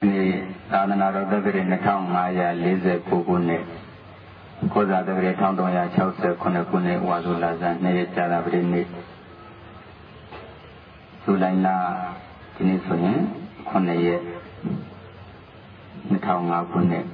သာသနာတော်တက္ကရာ2549ခုနှစ်ကောဇာတက္ကရာ1369ခုနှစ်ဝါဆိုလဆန်း2ရက်ကြာသပတေးနေ့ဇူလိုင်လဒီနေ့ဆိုရင်9ရက်2005ခုနှစ်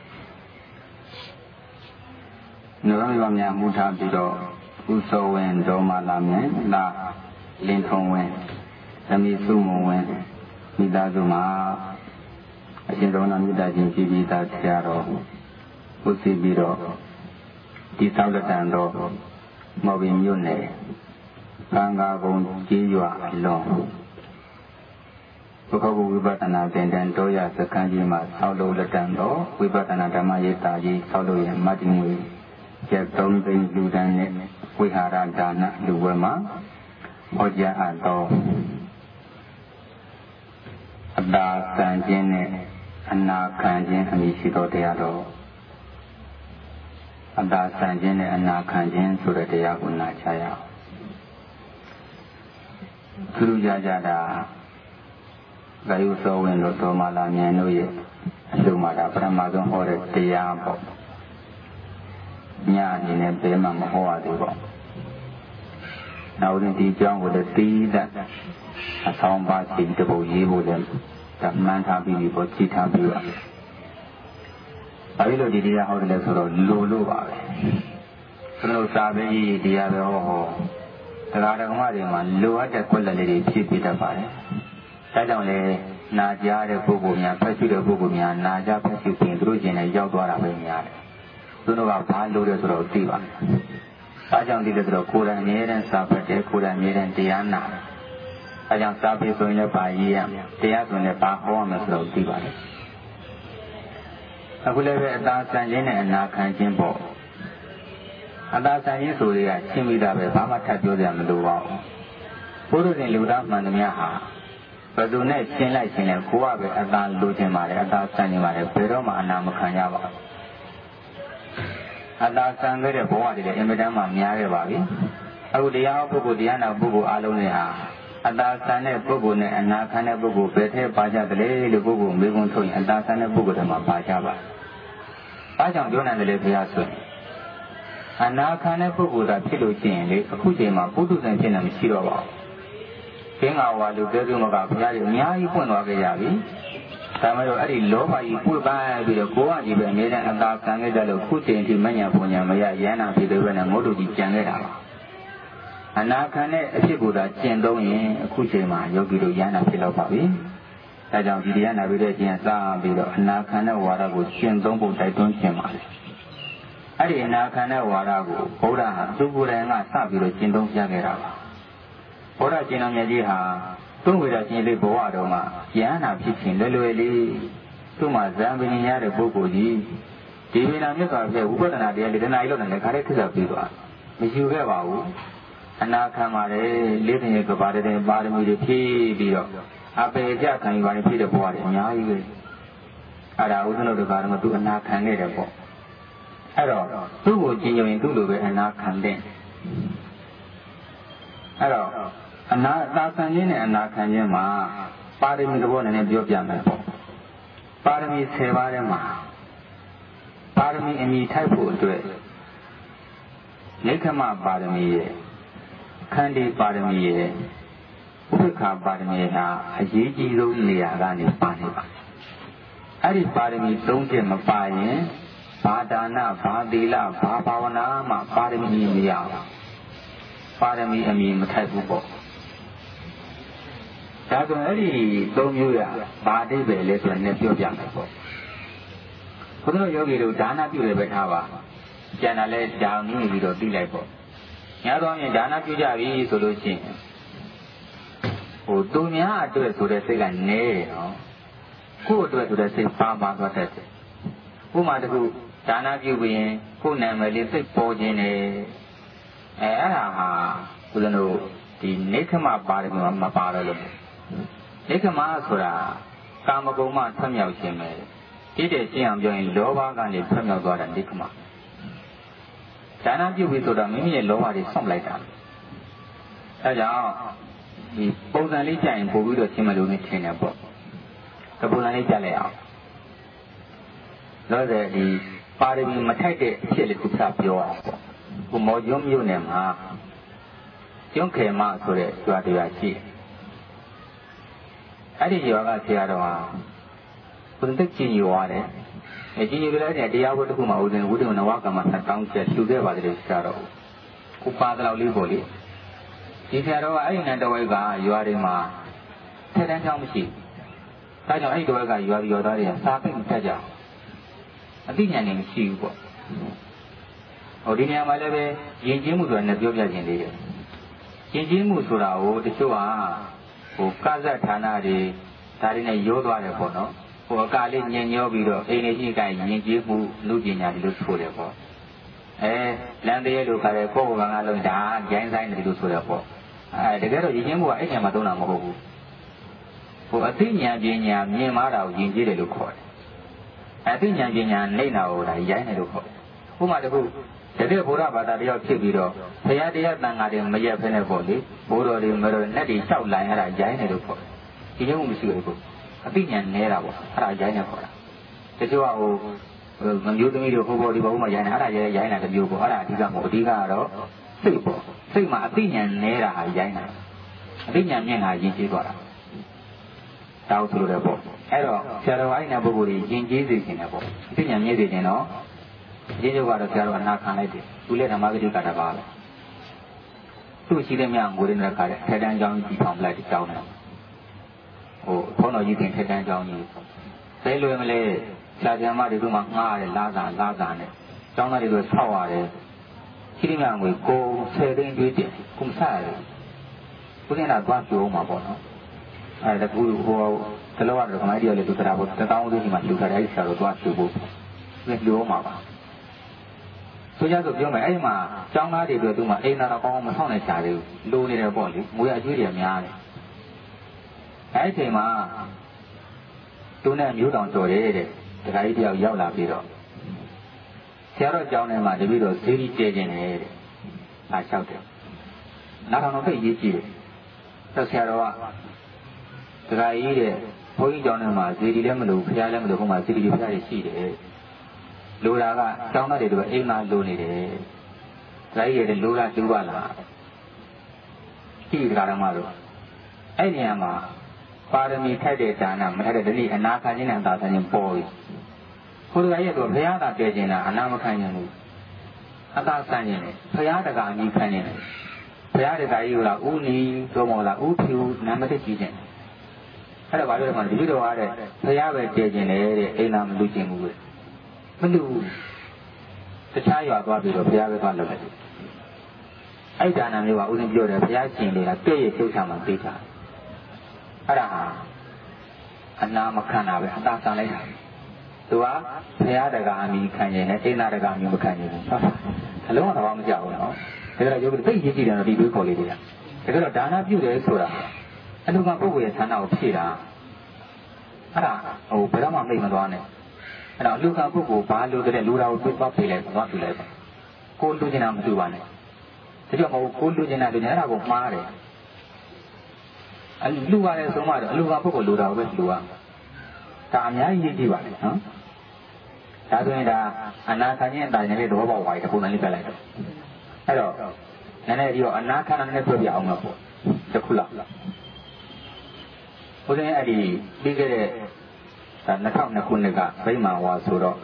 နရမများမူထားပြီးတော့ဥသောဝင်ဒေါ်မာလာမြင်လာလင်းထုံဝင်သမီးစုမုံဝင်မိသားစုမှာအရှင်သောနာမြတ်ကြီးပြည်ပြည်သားဆရာတော်ဥသိပြီးတော့ဒီသောက်တန်တော်မော်ဘီမြို့နယ်ကံကာကုန်းကြီးရွာအလွန်ဘုခဘဝိပဿနာသင်တန်းတော်ရစခန်းကြီးမှာဆောက်လုပ်လက်တန်တော်ဝိပဿနာဓမ္မရေးတာကြီးဆောက်လုပ်ရင်မတ္တိငွေကျပ်3သိန်းလူတန်းနဲ့ဝိဟာရဒါနလူဝဲမှာဟောကြားအပ်တော်အတာကံခြင်းနဲ့အနာခံခြင်းအမည်ရှိသောတရားတော်အတာဆန်ခြင်းနဲ့အနာခံခြင်းဆိုတဲ့တရားကိုနာချရအောင်သူတို့ကြတာဂယုသောဝင်တို့တော်မာလာမြန်တို့ရဲ့အလှမှာဒါပထမဆုံးဟောတဲ့တရားပေါ့ညအနေနဲ့ဘယ်မှမဟောရသေးပါဘူးနောက်ရင်ဒီအကြောင်းကိုလည်းသိတဲ့အဆောင်ပါစီတပုတ်ရေးဖို့လည်းဓမ္မန်ထားပြီးပေါ့ကြည်ထားပြီးပါအဲဒီလိုဒီတရားဟောတယ်လဲဆိုတော့လိုလို့ပါပဲသူတို့စာပေကြီးတရားပဲဟောတရားဓမ္မတွေမှာလိုအပ်တဲ့ကွက်လက်လေးတွေဖြစ်ပြီးတတ်ပါတယ်ဒါကြောင့်လေနာကြားတဲ့ပုဂ္ဂိုလ်များဖတ်ရှုတဲ့ပုဂ္ဂိုလ်များနာကြားဖတ်ရှုပြီးသူတို့ကျင်နဲ့ရောက်သွားတာပဲများတယ်သူတို့ကဘာလို့လဲဆိုတော့သိပါဘာကြောင့်ဒီလဲဆိုတော့ကိုယ်တိုင်အမြဲတမ်းစာဖတ်တယ်ကိုယ်တိုင်အမြဲတမ်းတရားနာအဲကြောင့်စာပေဆိုရင်လည်းပါရေးရတရားဆိုရင်လည်းပါဟောရမယ်ဆိုတော့သိပါတယ်အခုလည်းပဲအသာဆန်ခြင်းနဲ့အနာခံခြင်းပေါ့အသာဆန်ခြင်းဆိုတွေကရှင်းပြီးသားပဲဘာမှထပ်ပြောကြမလို့ပါဘူးဘုရားရှင်လူသားမှန်သမျှဟာဘယ်သူနဲ့ရှင်းလိုက်ရှင်းလဲကိုကပဲအသာလိုချင်ပါတယ်အသာဆန်နေပါတယ်ဘယ်တော့မှအနာမခံရပါဘူးအသာဆန်ခဲ့တဲ့ဘဝတွေလည်းအင်မတန်မှများခဲ့ပါပြီအခုတရားပုဂ္ဂိုလ်တရားနာပုဂ္ဂိုလ်အားလုံးတွေဟာအသာဆန်တဲ့ပုဂ္ဂိုလ်နဲ့အနာခံတဲ့ပုဂ္ဂိုလ်ဘယ်ထဲပါကြသလဲလို့ပုဂ္ဂိုလ်မေးခွန်းထုတ်ရင်အသာဆန်တဲ့ပုဂ္ဂိုလ်တွေမှာပါကြပါဘာကြောင့်ပြောနိုင်တယ်လဲဘုရားဆိုရင်အနာခံတဲ့ပုဂ္ဂိုလ်သာဖြစ်လို့ရှိရင်လေအခုချိန်မှာပုထုဇဉ်ဖြစ်နေမရှိတော့ပါဘူးခင်းငါဝါလူကဲစုမကဘုရားကြီးအများကြီးပွင့်သွားကြရပြီဒါမှမဟုတ်အဲ့ဒီလောဘကြီးပွေ့ပန်းပြီးတော့ကိုယ်ကကြီးပဲအမြဲတမ်းအသာခံခဲ့ကြလို့ခုချိန်ထိမညာပုံညာမရရဟန္တာဖြစ်တဲ့ဘက်နဲ့ငုတ်တုကြီးကြံခဲ့တာပါအနာခံတဲ့အဖြစ်ကိုသာကျင့်သုံးရင်အခုချိန်မှာယောဂီတို့ရဟန္တာဖြစ်တော့ပါပြီ။ဒါကြောင့်ဒီတရားနာပြီးတဲ့အချိန်စပြီးတော့အနာခံတဲ့ဝါဒကိုကျင့်သုံးဖို့တိုက်တွန်းခြင်းပါလေ။အဲ့ဒီအနာခံတဲ့ဝါဒကိုဘုရားဟာသူကိုယ်တိုင်ကစပြီးတော့ကျင့်သုံးပြခဲ့တာပါ။ဘုရားကျင့်တော်မြတ်ကြီးဟာသူ့ဝိဒာရှင်လေးဘဝတော်မှာရဟန္တာဖြစ်ခြင်းလွယ်လွယ်လေးသူ့မှာဇံပင်ရတဲ့ပုဂ္ဂိုလ်ကြီးဒီဝိဒာမြတ်စွာဘုရားဝိပဿနာတရားလေးတဏှာကြီးလို့လည်းခါလေးခက်ခက်ပြီးသွားမရှိခဲ့ပါဘူး။အနာခံပါတယ်လေးသိရဲ့ကဘာတဲ့ပါရမီတွေဖြည့်ပြီးတော့အပေကြခံယူပါနေဖြည့်တဲ့ဘဝတွေအများကြီးပဲအဲ့ဒါဥဒ္ဒနုတ္တကာရမသူအနာခံခဲ့တယ်ပေါ့အဲ့တော့သူ့ကိုကြည်ညိုရင်သူ့လိုပဲအနာခံတဲ့အဲ့တော့အနာသာဆန်ခြင်းနဲ့အနာခံခြင်းမှာပါရမီတစ်ဘောနဲ့ပြောပြမယ်ပေါ့ပါရမီ10ပါးထဲမှာပါရမီအမိထိုက်ဖို့အတွက်နိခမပါရမီရဲ့ခန္တီပါရမီရဲ့ဥပ္ပခာပါရမီဟာအရေးကြီးဆုံးနေရာကနေပါနေပါအဲ့ဒီပါရမီ3ချက်မပါရင်ဘာဒါနဘာသီလဘာဘာဝနာမှပါရမီမရဘူးပါရမီအမည်မထိုက်ဘူးပေါ့ဒါဆိုအဲ့ဒီ3မျိုးရဘာအဓိပ္ပာယ်လဲဆိုတော့လည်းပြောပြမယ်ပေါ့ဘုရားယောဂီတို့ဒါနပြုတယ်ပဲထားပါကျန်တာလဲကြောင်နေပြီးတော့သိလိုက်ပေါ့ညာတော့ရင်ဒါနပြုကြပြီဆိုလို့ရှိရင်သူများအတွက်ဆိုတဲ့စိတ်ကနည်းတယ်နော်ကိုယ့်အတွက်ဆိုတဲ့စိတ်ပါသွားတတ်တယ်ဥပမာတခုဒါနပြုပြီးရင်ကိုယ်နာမည်လေးစိတ်ပေါ်ခြင်းနဲ့အဲ့ဒါဟာဘုရားတို့ဒီနိခမပါတယ်မပါတော့လို့နိခမဆိုတာကာမဂုဏ်မှထွက်မြောက်ခြင်းပဲဒီတဲ့ရှင်းအောင်ပြောရင်လောဘကနေထွက်မြောက်သွားတာနိခမဒါနပြုပြီးဆိုတာမိမိရဲ့လောဘတွေဆောက်လိုက်တာအဲကြောင့်ဒီပုံစံလေးကြရင်ပို့ပြီးတော့ရှင်းမလို့နေထင်တယ်ပေါ့ကပူလန်လေးပြလိုက်အောင်လို့တဲ့ဒီပါရမီမထိုက်တဲ့အဖြစ်လေးကိုစပြောအောင်ကိုမော်ကျွန်းမြို့နယ်မှာကျွန်းခေမဆိုတဲ့ရွာတရားရှိအဲ့ဒီရွာကဆရာတော်ဟာဘုရင်တက်ကြီးရွာတယ်ကြီးရွာလည်းတရားဝတ်တစ်ခုမှဦးဇင်းဝိတုနဝကမ္မ2000ကျပ်လှူခဲ့ပါတယ်ဆရာတော်ကိုပါတလောက်လေးပေါ့လေဒီဆရာတော်ကအဲ့ဒီနတဝိုက်ကရွာတွေမှာထက်တန်းချောင်းမရှိဒါကြောင့်အဲ့ဒီတဝိုက်ကရွာသားတွေကစားပိတ်မတတ်ကြအသိဉာဏ်နဲ့မရှိဘူးပေါ့ဟိုဒီနေရာမှာလည်းပဲယဉ်ကျေးမှုဆိုတာနဲ့ပြောပြခြင်းလေးတယ်ယဉ်ကျေးမှုဆိုတာကိုတချို့ဟာဟိုကဇတ်ဌာနတွေဒါတွေနဲ့ရိုးသွားတယ်ပေါ့နော်ဟိုအကလေးညင်ညောပြီးတော့အိမ်နေရှိကယဉ်ကျေးမှုလူပညာတွေလို့ဆိုတယ်ပေါ့လမ်းသေးလို့ခါတယ်ကိုယ့်ဘကငါလုံးဒါဂျိုင်းဆိုင်တယ်လို့ဆိုတယ်ပေါ့တကယ်တော့ယဉ်ကျေးမှုကအဲ့ညမှာသုံးတာမဟုတ်ဘူးဟိုအသိဉာဏ်ပညာမြင်မာတာကိုယဉ်ကျေးတယ်လို့ခေါ်တယ်အသိဉာဏ်ပညာနေတာကိုဒါရိုင်းတယ်လို့ခေါ်တယ်ဥပမာတခုတကယ်ဘုရားဘာသာတရားဖြစ်ပြီးတော့ဘုရားတရားတန်ခါတွေမရက်ဖဲနဲ့ပေါ့လေဘိုးတော်တွေမတော်နဲ့တွေလျှောက်လိုက်ရတာရိုင်းတယ်လို့ခေါ်တယ်ဒီလိုမှမရှိဘူးကိုအသိဉာဏ်နေတာပေါ့အဲ့ဒါရိုင်းတယ်ခေါ်တာတချို့ကဟိုမမျိုးသမီးတို့ဟိုဘော်ဒီဘောမှာရိုင်းတယ်အဲ့ဒါရိုင်းတာတစ်မျိုးပေါ့အဲ့ဒါအဓိကမဟုတ်အဓိကကတော့စိတ်ပေါ့စိတ်မှာအသိဉာဏ်နေတာဟာရိုင်းတာအသိဉာဏ်မြင့်တာယဉ်ကျေးသွားတာတောက်ဆိုလို့လည်းပေါ့အဲ့တော့ဆရာတော်အဲ့ဒီပုဂ္ဂိုလ်ကြီးယဉ်ကျေးစေခြင်းနဲ့ပေါ့အသိဉာဏ်မြင့်စေခြင်းတော့ဒီကျုပ်ကတော့ဆရာတော်အနာခံလိုက်တယ်သူလည်းဓမ္မဂတိကတပါပဲသူ့ရှိတဲ့မြငိုရင်းတဲ့ခါတဲ့ထက်တန်းကြောင်းကြီးထောင်လိုက်တဲ့ကြောင်းနဲ့ဟိုဘုန်းတော်ကြီးတင်ထက်တန်းကြောင်းကြီးဘယ်လိုမလဲဆရာတော်မတွေကမှငှားရတယ်လာစာနဲ့ကျောင်းသားတွေဆောက်ရတယ်ရှိတဲ့မြငွေကို10သိန်းကျွေးတယ်ကုမစားရတယ်ဘုရင်ကသွားပြောမှာပေါ့နော်အဲ့ဒါကူဟိုတလောကတော့ခမိုင်းတရားလေးသူတရားဖို့1000ဦးဒီမှာလှူထားတဲ့ဆရာတော်သွားပြောဖို့ပြောမှာပါဆိုကြဆိုပြောမယ်အဲ့မှာကျောင်းသားတွေပြောသူမှအိမ်သာတော့ကောင်းအောင်မဆောင်နိုင်ချာသေးဘူးလိုနေတယ်ပေါ့လေငွေအကျွေးတွေများတယ်အဲ့ဒီချိန်မှာသူနဲ့မျိုးတောင်တော်တယ်တဲ့ဒကာကြီးတယောက်ရောက်လာပြီးတော့ဆရာတော်ကျောင်းထဲမှာတပည့်တော်ဈေးကြီးကျဲခြင်းတယ်တဲ့အားလျှောက်တယ်နောက်တော့သိရေးကြည့်တယ်ဆက်ဆရာတော်ကဒကာကြီးတဲ့ဘုန်းကြီးကျောင်းထဲမှာဈေးကြီးလည်းမလို့ဖျားလည်းမလို့ဟိုမှာဈေးကြီးဖျားကြီးရှိတယ်လိုတာကကျောင်းသားတွေတို့အိမ်မှာလိုနေတယ်။ဒါကြီးရဲ့လိုတာတူပါလား။ကြည့်ကြတာမှတော့အဲ့ဒီနေရာမှာပါရမီထိုက်တဲ့ဒါနမထိုက်တဲ့ဒီနေ့အနာခံခြင်းနဲ့အသာခံခြင်းပေါ်ပြီ။ခိုးတကရဲ့တော့ဘုရားသာတည်ခြင်းလားအနာမခံခြင်းဘူး။အသာခံခြင်းနဲ့ဘုရားတကာအမိခံခြင်းနဲ့ဘုရားတကာကြီးကဥနီတော့မဟုတ်လားဥဖြူနာမတည့်ကြည့်ခြင်း။အဲ့ဒါဘာလို့လဲမှဒီလိုတော့အားတဲ့ဘုရားပဲတည်ခြင်းနဲ့တဲ့အိမ်သာမလူခြင်းဘူးပဲ။မလူတခြားရွာသွားပြီးတော့ဘုရားပဲသွားလုပ်တယ်အဲ့ဒါနာမျိုးကဦးဇင်းပြောတယ်ဘုရားရှင်တွေကတဲ့ရဲ့ထုတ်ချမှာသိတာအဲ့ဒါဟာအနာမခံတာပဲအသာခံလိုက်တာသူကဘုရားတကာအမိခံရင်နဲ့အိန္ဒတကာအမိမခံရင်ဟုတ်လားအလုံးတော့မကြောက်ဘူးနော်ဒါကြတော့ယောဂီသိရေးကြည့်တယ်တော့ဒီတွေးခေါ်လေးတွေကဒါကြတော့ဒါနပြုတယ်ဆိုတာအနုကပုဂ္ဂိုလ်ရဲ့ဌာနကိုဖြည့်တာအဲ့ဒါဟိုဘယ်တော့မှမိတ်မသွားနဲ့အဲ့တော့လူကပုဂ္ဂိုလ်ဘာလို့တဲ့လူတော်ကိုသွားပြေးလိုက်သွားပြေးလိုက်ကိုလူကျင်တာမတူပါနဲ့ဒါကြောင့်မဟုတ်ကိုလူကျင်တာအဲ့ဒါကိုမှားတယ်အလူပါလေဆုံးမတော့အလူကပုဂ္ဂိုလ်လူတော်ပဲလူကဒါအများကြီးရည်ကြည့်ပါလေနော်ဒါဆိုရင်ဒါအနာခံခြင်းအတိုင်းနဲ့တော့ပေါ့ဝိုင်းတစ်ခုနဲ့လေးပြလိုက်တော့အဲ့တော့နည်းနည်းပြီးတော့အနာခံနဲ့ပြောပြအောင်တော့ပေါ့တစ်ခုလောက်ဘုရားအဲ့ဒီပြီးခဲ့တဲ့2002ခုနှစ်ကဗိမာန်ဝါဆိုတော့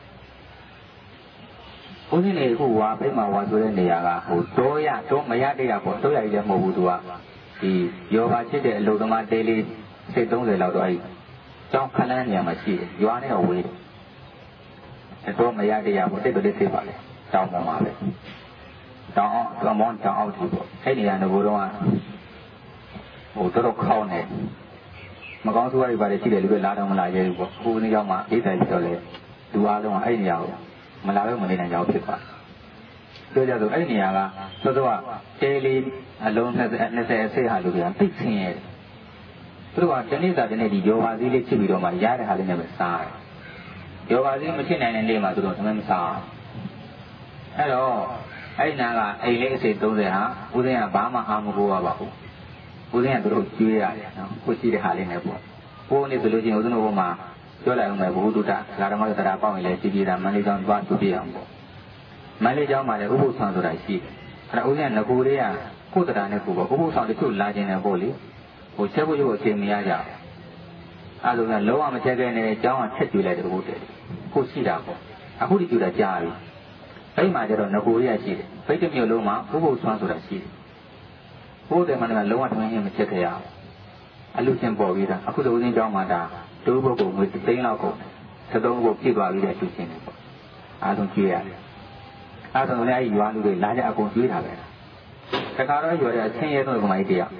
ဦးဇင်းတွေအခုဝါဗိမာန်ဝါဆိုတဲ့နေရာကဟိုတော့မရတရားပေါ့တော့ရည်လည်းမဟုတ်ဘူးသူကဒီယောဂဖြစ်တဲ့အလုပ်သမားတေးလေးစိတ်30လောက်တော့အဲ့ကျောင်းခန်းတဲ့နေရာမှာရှိတယ်ရွာနဲ့တော့ဝေးတယ်တော့မရတရားပေါ့စိတ်ကလေးသိပါလေတောင်းပေါ်မှာပဲတောင်းအောင်မောင်းတောင်းအောင်ဒီပေါ့အဲ့နေရာကဘိုးတော်ကဟိုတော့ခေါင်းနေမကောင်းဆိုးရည်ပါတယ်ရှိတယ်လူတွေလာတော့မလာရဲဘူးပေါ့ကိုယ်နေရောက်မှအေးတယ်ပြီးတော့လေလူအားလုံးကအဲ့နေရာကိုမလာပဲမနေနိုင်ကြဘူးဖြစ်သွားပြောကြဆိုအဲ့နေရာကစောစောကတဲလေးအလုံး20ဆေးဟာလူတွေကသိဆင်းရဲတယ်သူတို့ကတနေ့သာတနေ့ဒီယောဂါစည်းလေးချစ်ပြီးတော့မှရတဲ့ဟာလေးနဲ့ပဲစားတယ်ယောဂါစည်းမချစ်နိုင်တဲ့နေ့မှာသူတို့သမမစားအဲ့တော့အဲ့နာကအိမ်လေးအစိ30ဟာဦးစင်းကဘာမှအားမကိုးရပါဘူးဦးဇင်းကတို့ကျွေးရတယ်နော်ကိုရှိတဲ့ဟာလေးနဲ့ပေါ့ကိုနေဆိုလို့ချင်းဦးဇင်းတို့မှာပြောလိုက်အောင်ပဲဘုဒ္ဓတာဓမ္မတရားပေါင်းရင်လည်းစီပြည်တာမန္တလေးကျောင်းသွားသူပြအောင်ပေါ့မန္တလေးကျောင်းမှာလည်းဥပုသ်ဆောင်ဆိုတာရှိတယ်အဲ့ဒါဦးဇင်းကငကိုလေးကကိုယ်တရားနဲ့ကိုပေါ့ဥပုသ်ဆောင်တချို့လာခြင်းနဲ့ပေါ့လေဟိုချက်ဖို့ရုပ်အချိန်မရကြအဲ့လိုကလုံးဝမချက်ခဲ့နဲ့ကျောင်းကချက်ကျွေးလိုက်တယ်ဘုဒ္ဓကိုရှိတာပေါ့အခုဒီကျွေးတာကြားပြီအဲ့မှာကျတော့ငကိုလေးကရှိတယ်ဖိတ်တမျိုးလုံးမှာဥပုသ်ဆောင်ဆိုတာရှိတယ်ဘုဒ္ဓမှန်တယ်လုံးဝထမင်းမချက်ခဲ့ရအောင်အလူချင်းပေါ်ပြီးတာအခုလိုဦးဇင်းကျောင်းမှာဒါဒုဘုတ်ကိုငွေသိန်းလောက်ကုန်73ဘုတ်ပြည့်သွားပြီးတဲ့အလူချင်းတွေပေါ့အားလုံးကျွေးရတယ်အားလုံးလည်းအဲ့ဒီရွာလူတွေလာကြအကုန်ကျွေးတာပဲတခါတော့ရွာတဲ့အချင်းရဲဆုံးကမကြီးတရား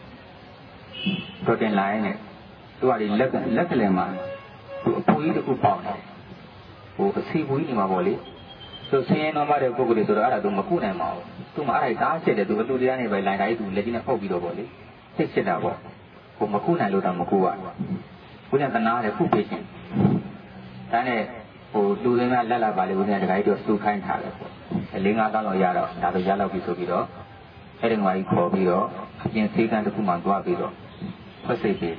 တော့တင်လာရင်သူကဒီလက်ကလေးမှာသူအပူကြီးတစ်ခုပေါက်နေဟိုအစီပူကြီးနေမှာပေါ့လေသူဆင်းရဲနှောမတဲ့ပုဂ္ဂိုလ်တွေဆိုတော့အဲ့ဒါသူမကုနိုင်ပါဘူးသူမှအဲ့ဒါတားစစ်တယ်သူအတူတရားနေပဲလိုင်တိုင်းသူလက်ကြီးနဲ့ပုတ်ပြီးတော့ပေါ့လေသိစစ်တာပေါ့ဟိုမကုနိုင်လို့တော့မကုရဘူးဘုရားတနာတယ်ခုပေးခြင်းဒါနဲ့ဟိုလူတွေများလက်လာပါလေဘုရားတခါကြီးတော့စူခိုင်းထားတယ်ပေါ့4-5တောင်းလောက်ရတော့ဒါဆိုရလောက်ပြီဆိုပြီးတော့အဲ့ဒီငါကြီးခေါ်ပြီးတော့အပြင်စေကန်းတစ်ခုမှသွားပြီးတော့ဖွက်စိတ်ပေး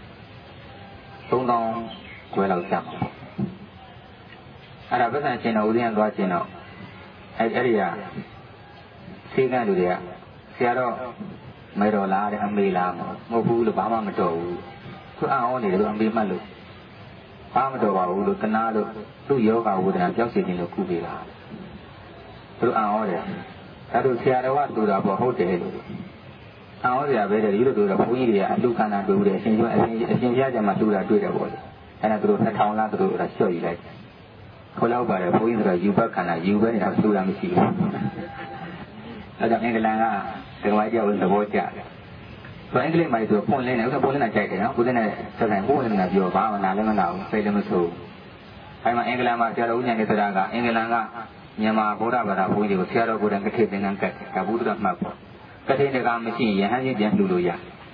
3000ကျွဲလောက်ကျမှာပေါ့အဲ့ဒါပတ်စံချင်းတော့ဦးဇင်းသွားချင်းတော့အဲ့ဒီကစေကန်းလူတွေကဆရာတော့မေတော်လားတဲ့အမေလားမဟုတ်ဘူးလို့ဘာမှမတော်ဘူးသူအံ့ဩနေတယ်လို့အမေမှတ်လို့ဘာမတော်ပါဘူးလို့တနာလို့သူ့ယောဂဝေဒနာကြောက်စီခြင်းလို့ကုပေးတာသူအံ့ဩတယ်ဒါတို့ဆရာတော်ကတူတာပေါ့ဟုတ်တယ်လို့အံ့ဩစရာပဲတဲ့ဒီလိုတူတော့ဘုန်းကြီးတွေကအလူခန္ဓာတွေ့ဘူးတဲ့အရှင်ဘုရားကျမ်းမှာတူတာတွေ့တယ်ပေါ့လေအဲ့ဒါသူတို့2000လားသူတို့အဲ့ဒါလျှော့ယူလိုက်ခေါ်လောက်ပါတယ်ဘုန်းကြီးဆိုတော့ယူဘက်ခန္ဓာယူပဲနေတာတူတာမရှိဘူးအဲ့ဒါအင်္ဂလန်ကဒီဝိုင်းကြောက်သဘောကျတယ်ဆိုအင်္ဂလိပ်မှာဆိုပွန်လင်းတယ်ဥစ္စာပွန်လင်းတာကြိုက်တယ်နော်ဦးဇင်းနဲ့ဆက်ဆိုင်ပွန်လင်းတာပြောဘာမှနားလည်းမနာဘူးစိတ်လည်းမဆိုးအဲ့မှာအင်္ဂလန်မှာဆရာတော်ဦးဉာဏ်နေတဲ့ကအင်္ဂလန်ကမြန်မာဗုဒ္ဓဘာသာဘုန်းကြီးတွေကိုဆရာတော်ကိုယ်တိုင်ကထေသင်္ကန်းကတ်တယ်ဒါဘုဒ္ဓမှတ်ပေါ့ကထေတကမရှိရင်ရဟန်းချင်းပြန်လှူလို့ရ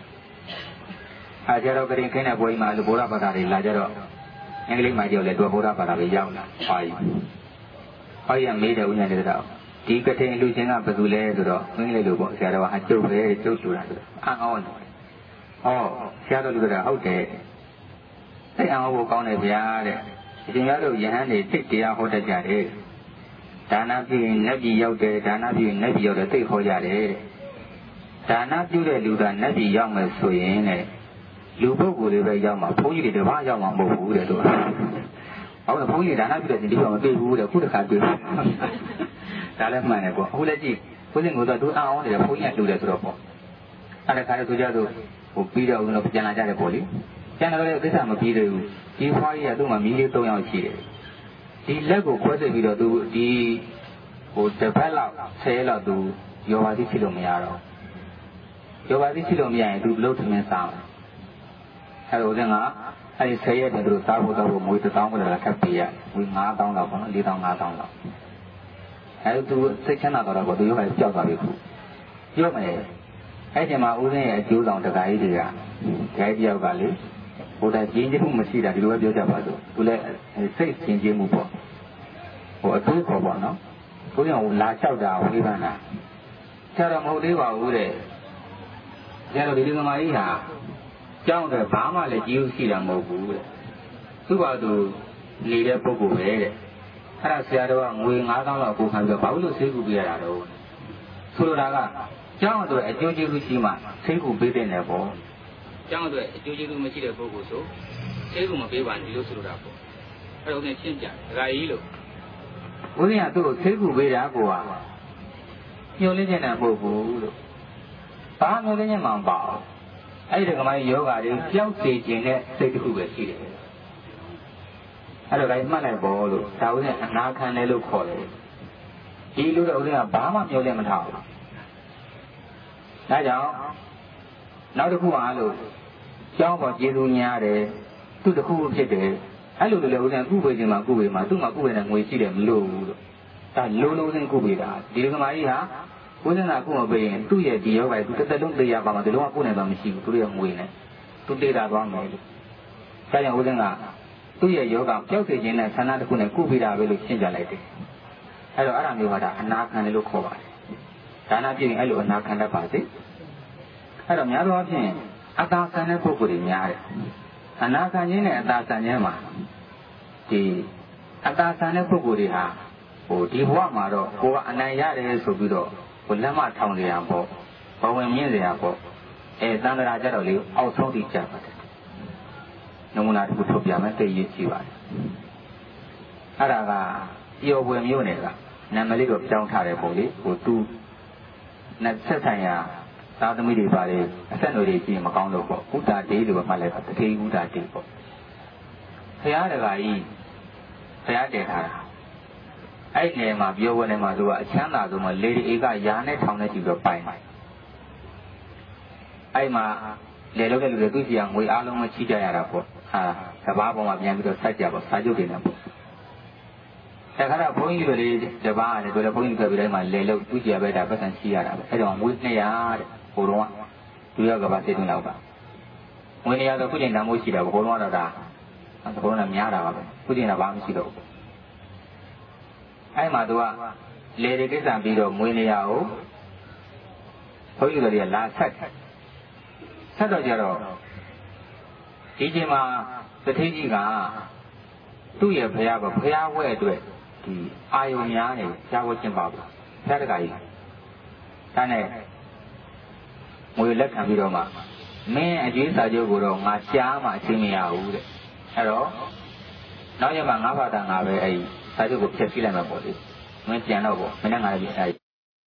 ဆရာတော်ကရင်ခင်းတဲ့ဘုန်းကြီးမှာဗုဒ္ဓဘာသာတွေလာကြတော့အင်္ဂလိပ်မှာကြောက်လဲသူဗုဒ္ဓဘာသာပဲရောက်လာပါပြီဟောရမေးတယ်ဦးဉာဏ်နေတဲ့ဒီကထိန်လူချင်းကဘယ်သူလဲဆိုတော့မင်းလေးလိုပေါ့ဆရာတော်ကအကျုပ်ပဲကျုပ်ဆိုတာဆိုတော့အံ့ဩတယ်ဟောဆရာတော်လူကဟုတ်တယ်အဲ့အံ့ဩဖို့ကောင်းတယ်ဗျာတဲ့အရှင်ရတို့ယဟန်တွေသိတရားဟောတတ်ကြတယ်ဒါနပြုရင်နတ်ပြည်ရောက်တယ်ဒါနပြုရင်နတ်ပြည်ရောက်တယ်သိဟောကြတယ်ဒါနပြုတဲ့လူကနတ်ပြည်ရောက်မယ်ဆိုရင်တဲ့လူပုဂ္ဂိုလ်တွေပဲရောက်မှာဘုန်းကြီးတွေတပါးရောက်မှာမဟုတ်ဘူးတဲ့တို့ဟုတ်တယ်ဘုန်းကြီးဒါနပြုတဲ့ဒီလိုမတွေ့ဘူးတဲ့ခုတစ်ခါတွေ့ဘူးဒါလည်းမှန်တယ်ပေါ့အခုလည်းကြည့်ဘုရင်ကတော့သူအံ့ဩနေတယ်ဘုန်းကြီးကလှူတယ်ဆိုတော့ပေါ့အဲ့ဒါခါတော့သူကြတော့ဟိုပြီးတော့ဦးတော့ပြန်လာကြတယ်ပေါ့လေပြန်လာတော့လည်းကိစ္စမပြီးသေးဘူးဒီဖွားကြီးကသူ့မှာမီးလေး3ယောက်ရှိတယ်ဒီလက်ကိုခွဲစိတ်ပြီးတော့သူဒီဟိုတစ်ပတ်လောက်10လောက်သူယောပါတိဖြစ်လို့မရတော့ယောပါတိဖြစ်လို့မရရင်သူဘလို့သမင်းစားအဲ့တော့ဦးကအဲ့ဒီ10ရက်တည်းသူစားဖို့တော့ငွေ1000ကိုလည်းထပ်ပေးရငွေ9000လောက်ပေါ့နော်4000 5000လောက်အဲ့သူစိတ်ချမ်းသာတော့ပေါ့သူယောဂကြောက်သွားပြီခုပြောမယ်အဲ့ဒီမှာဦးစင်းရဲ့အကျိုးဆောင်တခါကြီးတွေကဂိုင်းတယောက်ကလေဘုရားကြီးကြီးမှုမရှိတာဒီလိုပဲပြောကြပါစို့သူလည်းစိတ်ရှင်ကြီးမှုပေါ့ဟိုအတူခေါ်ပေါ့နော်ဘုရားကလာလျှောက်တာဝိပဿနာဆရာတော်မဟုတ်သေးပါဘူးတဲ့ဆရာတော်ဒီလူသမားကြီးဟာကြောင်းတယ်ဘာမှလည်းကြီးဦးရှိတာမဟုတ်ဘူးတဲ့သူ့ဘာသူနေတဲ့ပုဂ္ဂိုလ်ပဲတဲ့အဲ့ဒါဆရာတော်ကငွေ9000လောက်ကိုခံပြီးတော့ဘာလို့ဆေးကူပေးရတာတော့ဆိုလိုတာကကျောင်းအတွက်အကျိုးကျေးဇူးရှိမှဆေးကူပေးတဲ့နယ်ပေါ့ကျောင်းအတွက်အကျိုးကျေးဇူးမရှိတဲ့ပုဂ္ဂိုလ်ဆိုဆေးကူမပေးပါနဲ့လို့ဆိုလိုတာပေါ့အဲ့တော့လည်းရှင်းပြဒကာကြီးလို့ဘုရားကသူ့ကိုဆေးကူပေးတာကိုကညှို့လင်းနေတဲ့ပုဂ္ဂိုလ်လို့ဘာညှို့လင်းနေမှမပါဘူးအဲ့ဒီကမိုင်းယောဂါတွေကြောက်စေခြင်းနဲ့စိတ်တစ်ခုပဲရှိတယ်အဲ့တော့လည်းမှတ်လိုက်ပေါ်လို့ဒါဦးနဲ့အနာခံတယ်လို့ခေါ်တယ်ဒီလိုတော့ဦးကဘာမှပြောလည်းမထားဘူးဒါကြောင့်နောက်တစ်ခုအားလို့ကျောင်းပေါ်ကျေးဇူးများတယ်သူ့တစ်ခုဖြစ်တယ်အဲ့လိုလည်းဦးကကုပေခြင်းမှာကုပေမှာသူ့မှာကုပေတဲ့ငွေရှိတယ်မလို့ဘူးလို့ဒါလုံးလုံးစင်းကုပေတာဒီကမာကြီးဟာဘုရားကကုမပေးရင်သူ့ရဲ့ဒီယောဂါသူတစ်သက်လုံးတရားပါမှာဒီလုံးဝကုနိုင်တာမရှိဘူးသူတို့ရဲ့ငွေနဲ့သူတေးတာသွားမယ်လို့ဒါကြောင့်ဦးကသူ့ရဲ့ယောဂကြောက်စေခြင်းနဲ့ဆန္ဒတစ်ခုနဲ့ကုပေးတာပဲလို့ရှင်းပြလိုက်တယ်အဲ့တော့အဲ့ဒါမျိုးကဒါအနာခံတယ်လို့ခေါ်ပါတယ်ဒါနပြုရင်အဲ့လိုအနာခံတတ်ပါစေအဲ့တော့များသောအားဖြင့်အသာခံတဲ့ပုဂ္ဂိုလ်တွေများတယ်အနာခံခြင်းနဲ့အသာဆန်ခြင်းမှာဒီအသာဆန်တဲ့ပုဂ္ဂိုလ်တွေဟာဒီဘဝမှာတော့ကိုယ်ကအနိုင်ရတယ်ဆိုပြီးတော့လက်မထောင်ကြရပေါ့ဘဝင်မြင့်ကြရပေါ့သံဃာကြတော့လေအောက်ဆုံးတိကြပါတယ်နမူနာတစ်ခုထုတ်ပြမယ်သိရကြည့်ပါတယ်အဲ့ဒါကပျော်ပွေမျိုးနဲ့ကနာမည်လေးတော့ပြောင်းထားတယ်ပေါ့လေသူနဲ့ဆက်ဆံရာသာသမီတွေပါလေအဆက်အနွယ်တွေကြည့်မကောင်းလို့ပေါ့ဥဒ္ဒါတေလို့မှလည်းတတိဥဒ္ဒါတေပေါ့ဘုရားတကာကြီးဘုရားတည်ထားတာအဲ့ဒီနေရာမှာပြောဝင်နေမှာသူကအချမ်းသာဆုံးမှာလေဒီဧကရာနဲ့ထောင်နဲ့ကြည့်ပြီးပိုင်တယ်အဲ့မှာလေလောက်တဲ့လူတွေသူ့စီကငွေအားလုံးမချိကြရတာပေါ့တဘာပေါ်မှာပြန်ပြီးတော့ဆက်ကြပေါ့စာချုပ်တွေနဲ့ပေါ့ဒါကြတော့ဘုန်းကြီးတွေတဘာကလည်းဘုန်းကြီးတွေပြတိုင်းမှာလေလောက်သူ့စီကပဲဒါပတ်စံချိရတာပဲအဲ့တော့ငွေ200တဲ့ဟိုတော့သူရောကပါစိတ်သွင်းတော့ပါငွေ200တော့ခုချိန်တန်မိုးရှိတာဘိုးတော်တော့ဒါဘိုးတော်ကများတာပါပဲခုချိန်ကဘာမှမရှိတော့ဘူးအဲ့မှာသူကလေတွေကိစ္စပြီးတော့ငွေ200ကိုဘုန်းကြီးတွေကလာဆက်တော့ကြတော့ဒီချိန်မှာတထေးကြီးကသူ့ရဲ့ဘုရားဝဲအတွက်ဒီအာယုံများနေရှားဝဲချင်းပါဘူးဘုရားတကာကြီးဒါနဲ့ငွေလက်ခံပြီးတော့မှမင်းအကျွေးစာချုပ်ကိုတော့ငါကြားမှအချင်းမရဘူးတဲ့အဲ့တော့နောက်ရမှာငါးဘာသာငါပဲအဲ့ဒီစာချုပ်ကိုဖျက်ဆီးလိုက်မှာပေါ့လေမင်းပြန်တော့ပေါ့မင်းနဲ့ငါလည်းပြန်အဲ့ဒီ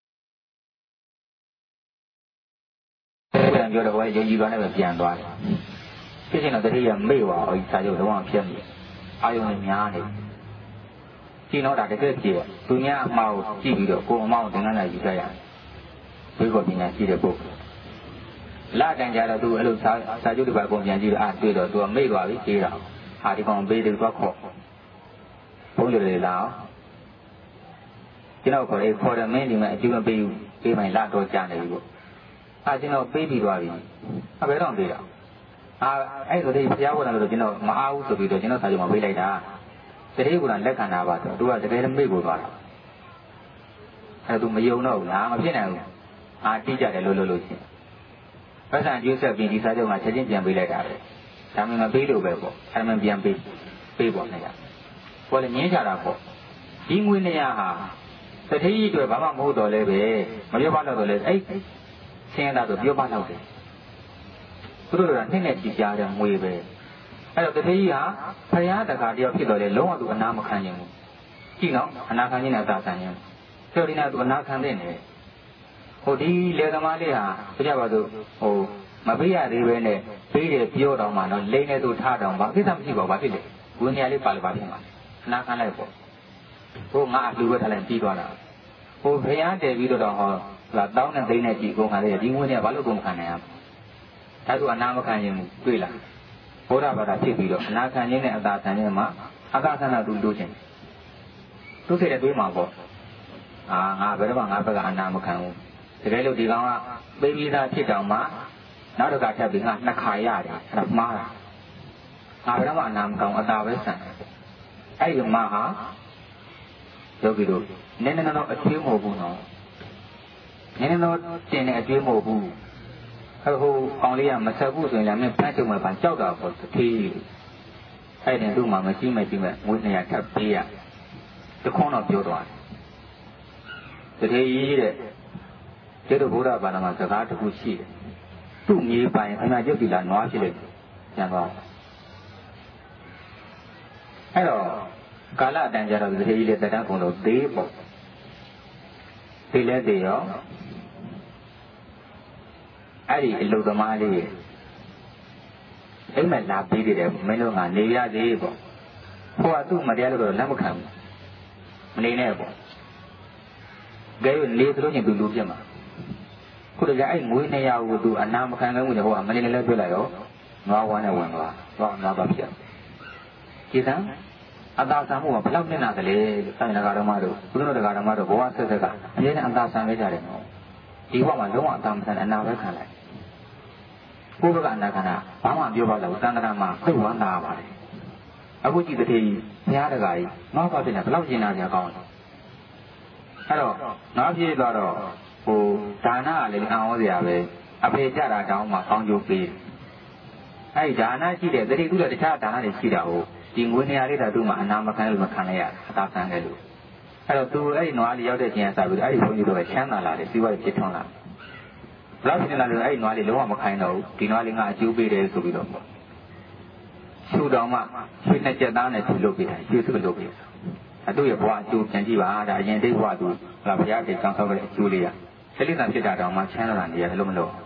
ပြောတော့ဟိုယုံကြည်ပါနဲ့ပဲပြန်သွားတယ်ဖြစ်ချင်တော့တတိယမေ့ပါအဲ့ဒီစာချုပ်လုံးဝဖျက်နေအာယုံနဲ့များနေကြည့်တော့ဒါတကယ်ကြည့်သူများအမှားကိုကြည့်ပြီးတော့ကိုယ်အမှားကိုသင်္ကန်းလာယူကြရတယ်ဘိက္ခုပညာရှိတဲ့ပုဂ္ဂိုလ်လာတန်ကြတော့သူအဲ့လိုစာချုပ်တွေပါကုန်ပြန်ကြည့်တော့တွေ့တော့သူကမေ့သွားပြီပြေးတော့ဟာဒီကောင်ပေးတယ်သွားခေါ်ဘုန်းကြီးတွေလာအောင်ကျွန်တော်ခေါ်တယ်မင်းဒီမှာအကျိုးမပေးဘူးပေးမှလာတော့ကြားနေပြီပေါ့ကျွန်တော်ပေးပြီးသွားပြီဘယ်တော့ပေးတာအဲ့ဆိုဒီဘုရားဝတ်တယ်လို့ကျွန်တော်မအားဘူးဆိုပြီးတော့ကျွန်တော်စာချုပ်မှာပေးလိုက်တာတတိယကလက်ခံတာပါတော့သူကတကယ်မေ့ကိုသွားတာအဲ့သူမယုံတော့ဘူးလားမဖြစ်နိုင်ဘူးတိကြတယ်လို့ချင်းပတ်စံကျိုးဆက်ပြီးဒီစာချုပ်မှာချက်ချင်းပြန်ပေးလိုက်တာပဲဒါမှမပေးလို့ပဲပေါ့အဲ့မှပြန်ပေးပေါ့နေရပေါ်လေငင်းကြတာပေါ့ဒီငွေ200ဟာတတိယအတွက်ဘာမှမဟုတ်တော့လဲပဲမပြောပါတော့လဲအဲ့ဆင်းရဲတာဆိုပြောပါတော့တယ်သူတို့ကနှစ်နဲ့ကြည်ကြားတဲ့ငွေပဲအဲ့တော့တတိယဟာဖရာတကာတယောက်ဖြစ်တော့လေလုံးဝသူအနာမခံနိုင်ဘူးကြည့်နော်အနာခံခြင်းနဲ့အသာခံခြင်းဆိုဒီနာသူအနာခံတဲ့နေဒီလေသမားလေးဟာပြကြပါစို့မပေးရသေးပဲနဲ့ပေးတယ်ပြောတော့မှတော့လိမ့်နေသူထားတော့ဘာကိစ္စမရှိပါဘူးဘာဖြစ်လဲဝင်နေရလေးပါလို့ပါဖြစ်မှာအနာခံလိုက်ပေါ့ငါအလှူဝတ်ထားလိုက်ပြီးသွားတာဘုရားတည်ပြီးတော့တောင်းနဲ့သိနဲ့ကြည်ကုန်ခါလေးဒီငွေနဲ့ဘာလို့ကုန်ခံနိုင်ရဒါသူအနာမခံခြင်းတွေ့လားဘုရားဘာသာဖြစ်ပြီးတော့အနာခံခြင်းနဲ့အသာခံခြင်းမှာအသာခံတာသူလို့ချင်းသူစိတ်နဲ့တွေးမှာပေါ့ငါဘယ်တော့မှငါဘက်ကအနာမခံဘူးတကယ်လို့ဒီကောင်ကပေးပြီးသားဖြစ်တောင်မှနောက်တစ်ခါထပ်ပြီးငါ2ခါရတယ်အဲ့ဒါမှားတာငါဘယ်တော့မှအနာမခံအသာပဲဆန်အဲ့ဒီမှာဟာယောဂီတို့နည်းနည်းတော့အကျွေးမဟုတ်ဘူးနော်နည်းနည်းတော့တင်တဲ့အကျွေးမဟုတ်ဘူးဟိုကောင်လေးကမဆက်ဘူးဆိုရင်လည်းမင်းဖမ်းချုပ်မှပါကြောက်တာပေါ့တထေးအဲ့ဒီတို့မှမရှိမဲ့ငွေ200ထပ်ပေးရတခွန်းတော့ပြောသွားတယ်တထေးကြီးတဲ့ကျတော့ဘုရားဘာသာမှာစကားတစ်ခုရှိတယ်သူ့မြေပိုင်ခဏရုပ်တိလာနွားဖြစ်လိုက်ပြန်သွားအဲ့တော့ကာလအတန်ကြာတော့တထေးကြီးလည်းတန်းကုန်တော့သေးပေါ့သေးလဲသေးရောအဲ့ဒီအလုသမားလေးအိမ်မှာလာပြီးတယ်မင်းတို့ကနေရသေးပေါ့ဟိုကသူ့မတရားလို့တော့လက်မခံဘူးမနေနဲ့ပေါ့ကဲနေသလိုချင်းသူလူပြတ်မှာခုတည်းကအဲ့ငွေ200ကိုသူအနာမခံနိုင်ဘူးလေဟိုကမနေနဲ့လည်းပြလိုက်တော့နွားဝမ်းနဲ့ဝင်သွားတော့နွားပါပြတ်ကြည်စမ်းအသာဆံမှုကဘယ်လောက်နဲ့နာတယ်လဲစိုင်းနဂါတော်မတို့ဘုရားတော်တော်မတို့ဘဝဆက်ဆက်ကအရင်ကအသာဆံခဲ့ကြတယ်နော်ဒီဘဝမှာလုံးဝအသာမဆန်အနာပဲခံလိုက်ဘုရားကအနာခံတာဘာမှပြောပါလို့သံဃာမှာသိဝမ်းသာပါတယ်အခုကြည့်တဲ့ဘုရားတကာကြီးငါ့ဘာဖြစ်လဲဘယ်လောက်ကျင်နာကြကောင်းလဲအဲ့တော့ငါပြေးသွားတော့ဒါနကလည်းအံ့ဩစရာပဲအဖေကြတာတောင်းမှကောင်းကျိုးပေးအဲ့ဒါနရှိတဲ့တတိသူ့တခြားဒါနတွေရှိတာကိုဒီငွေနေရာလေးတာသူ့မှာအနာမခံလို့မခံရအသာခံတယ်လို့အဲ့တော့သူအဲ့ဒီနွားလေးရောက်တဲ့ချိန်ကစပြီးအဲ့ဒီဘုန်းကြီးတို့ကချမ်းသာလာတယ်စီးပွားရေးဖြစ်ထွန်းလာဘယ်လိုဖြစ်လာလဲအဲ့ဒီနွားလေးလုံးဝမခိုင်းတော့ဘူးဒီနွားလေးကအကျိုးပေးတယ်ဆိုပြီးတော့ရှုတော်မှရွှေနဲ့ကြက်သားနဲ့သူ့လုပ်ပေးတယ်ရွှေစုလုပ်ပေးတယ်အတူရဘွားအကျိုးပြန်ကြည့်ပါဒါအရင်တိတ်ဘွားသူဘုရားတိတ်ကောင်းဆောက်တဲ့အကျိုးလေးကစိလိသံဖြစ်တာတောင်မှချမ်းသာတာနေရတယ်လို့မလို့